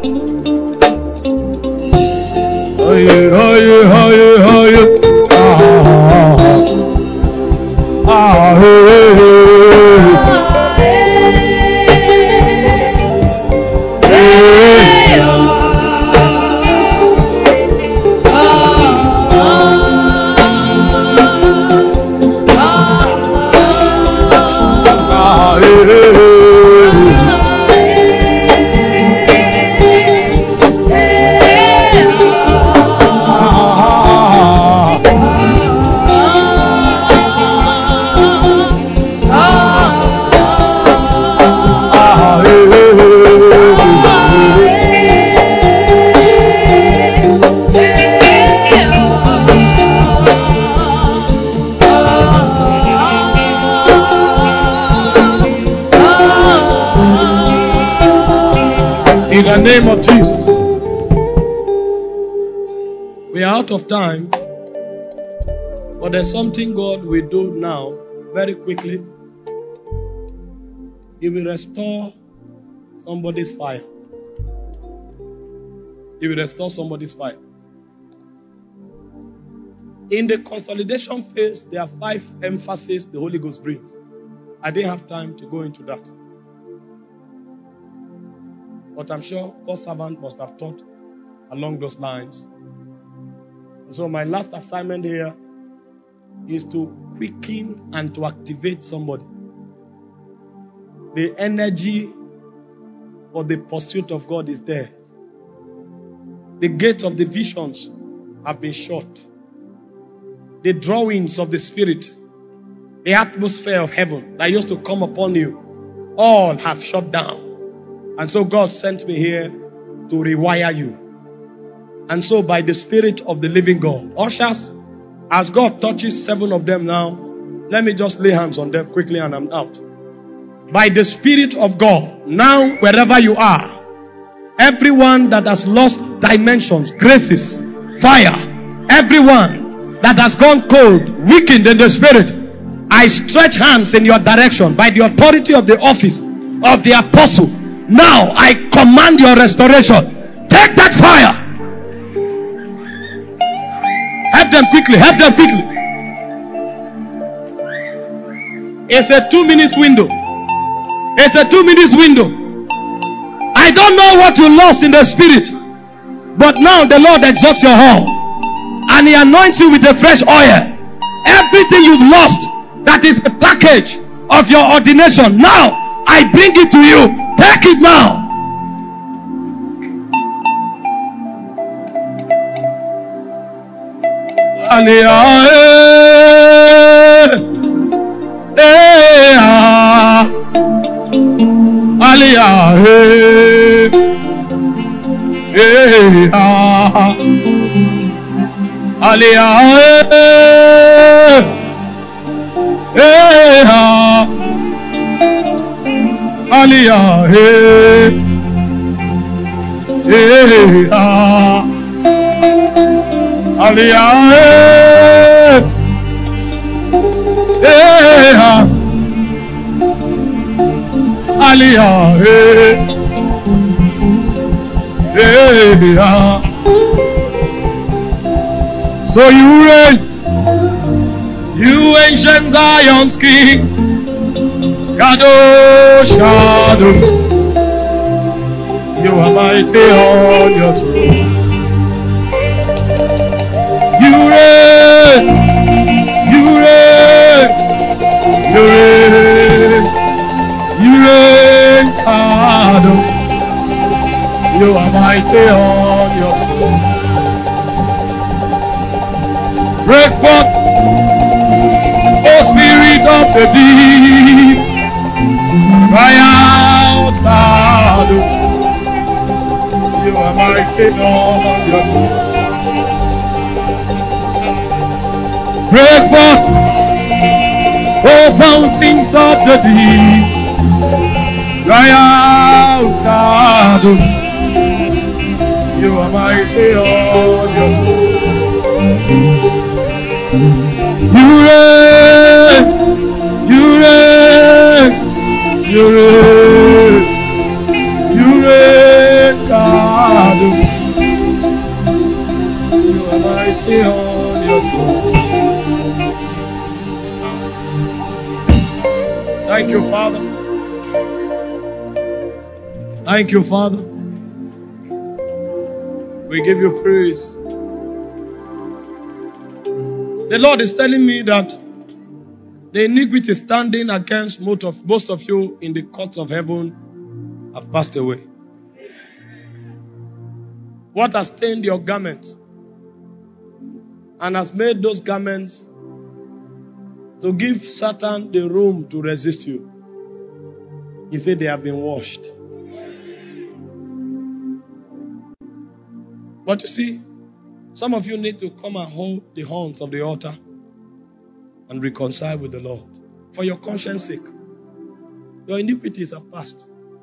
Speaker 1: In the name of Jesus. We are out of time, but there's something God will do now very quickly. He will restore somebody's fire. He will restore somebody's fire. In the consolidation phase, there are 5 emphases the Holy Ghost brings. I didn't have time to go into that. But I'm sure God's servant must have taught along those lines. And so my last assignment here is to quicken and to activate somebody. The energy for the pursuit of God is there. The gates of the visions have been shut. The drawings of the Spirit, the atmosphere of heaven that used to come upon you, all have shut down. And so God sent me here to rewire you. And so by the Spirit of the living God, ushers, as God touches 7 of them now, let me just lay hands on them quickly and I'm out. By the Spirit of God, now wherever you are, everyone that has lost dimensions, graces, fire, everyone that has gone cold, weakened in the Spirit, I stretch hands in your direction by the authority of the office of the apostle. Now I command your restoration. Take that fire. Help them quickly. Help them quickly. It's a 2 minutes window. It's a 2 minutes window. I don't know what you lost in the Spirit, but now the Lord exalts your horn and He anoints you with a fresh oil. Everything you've lost That is a package of your ordination. Now, I bring it to you. Take it now. So you reign, you ancient Zion's king, Kadosh, Kadosh, you are mighty on your throne. You reign, you reign, you reign, you reign, Kadosh, you are mighty on your throne. Break forth, O Spirit of the deep, cry out, Kadosh, you are mighty on your throne. Break forth, O fountains of the deep, cry out, Kadosh, you are mighty on your throne. You reign, you reign, you reign, you reign, Kadosh, you are mighty on your throne. Thank you, Father. Thank you, Father. We give you praise. The Lord is telling me that the iniquity standing against most of you in the courts of heaven have passed away. What has stained your garments and has made those garments to give Satan the room to resist you? He said they have been washed. But you see, some of you need to come and hold the horns of the altar and reconcile with the Lord for your conscience sake. Your iniquities have passed.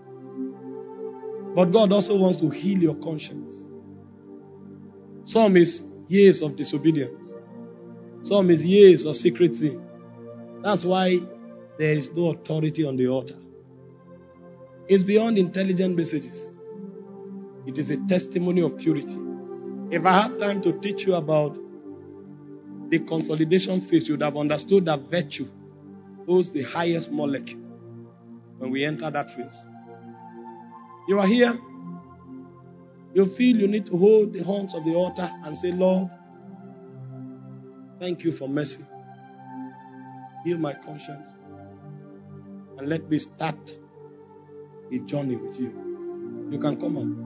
Speaker 1: But God also wants to heal your conscience. Some is years of disobedience. Some is years of secret sin. That's why there is no authority on the altar. It's beyond intelligent messages. It is a testimony of purity. If I had time to teach you about the consolidation phase, you would have understood that virtue holds the highest molecule when we enter that phase. You are here. You feel you need to hold the horns of the altar and say, Lord, thank you for mercy. Heal my conscience. And let me start a journey with you. You can come on.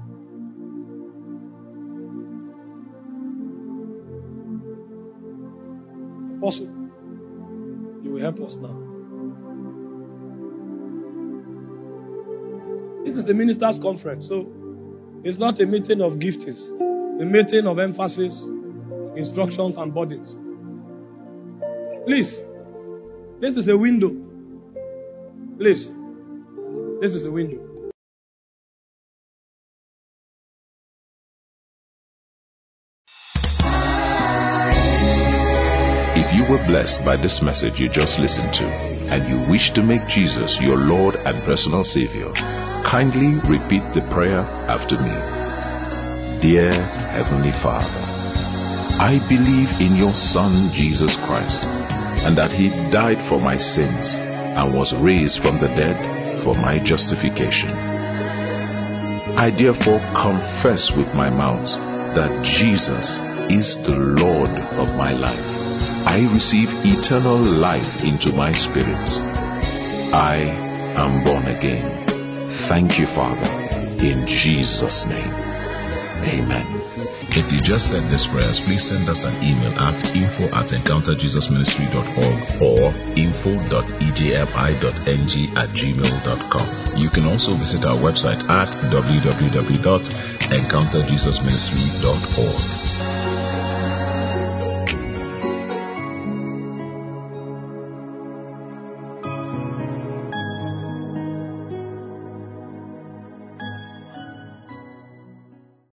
Speaker 1: Apostle, you will help us now. This is the ministers' conference, so it's not a meeting of giftings, a meeting of emphasis, instructions, and burdens. Please, this is a window. Please, this is a window.
Speaker 2: If you were blessed by this message you just listened to, and you wish to make Jesus your Lord and personal Savior, kindly repeat the prayer after me. Dear Heavenly Father, I believe in your Son Jesus Christ, and that He died for my sins and was raised from the dead for my justification. I therefore confess with my mouth that Jesus is the Lord of my life. I receive eternal life into my spirit. I am born again. Thank you, Father, in Jesus' name. Amen.
Speaker 4: If you just said this prayers, please send us an email at info@encounterjesusministry.org or info.ejmi.ng@gmail.com. You can also visit our website at www.encounterjesusministry.org.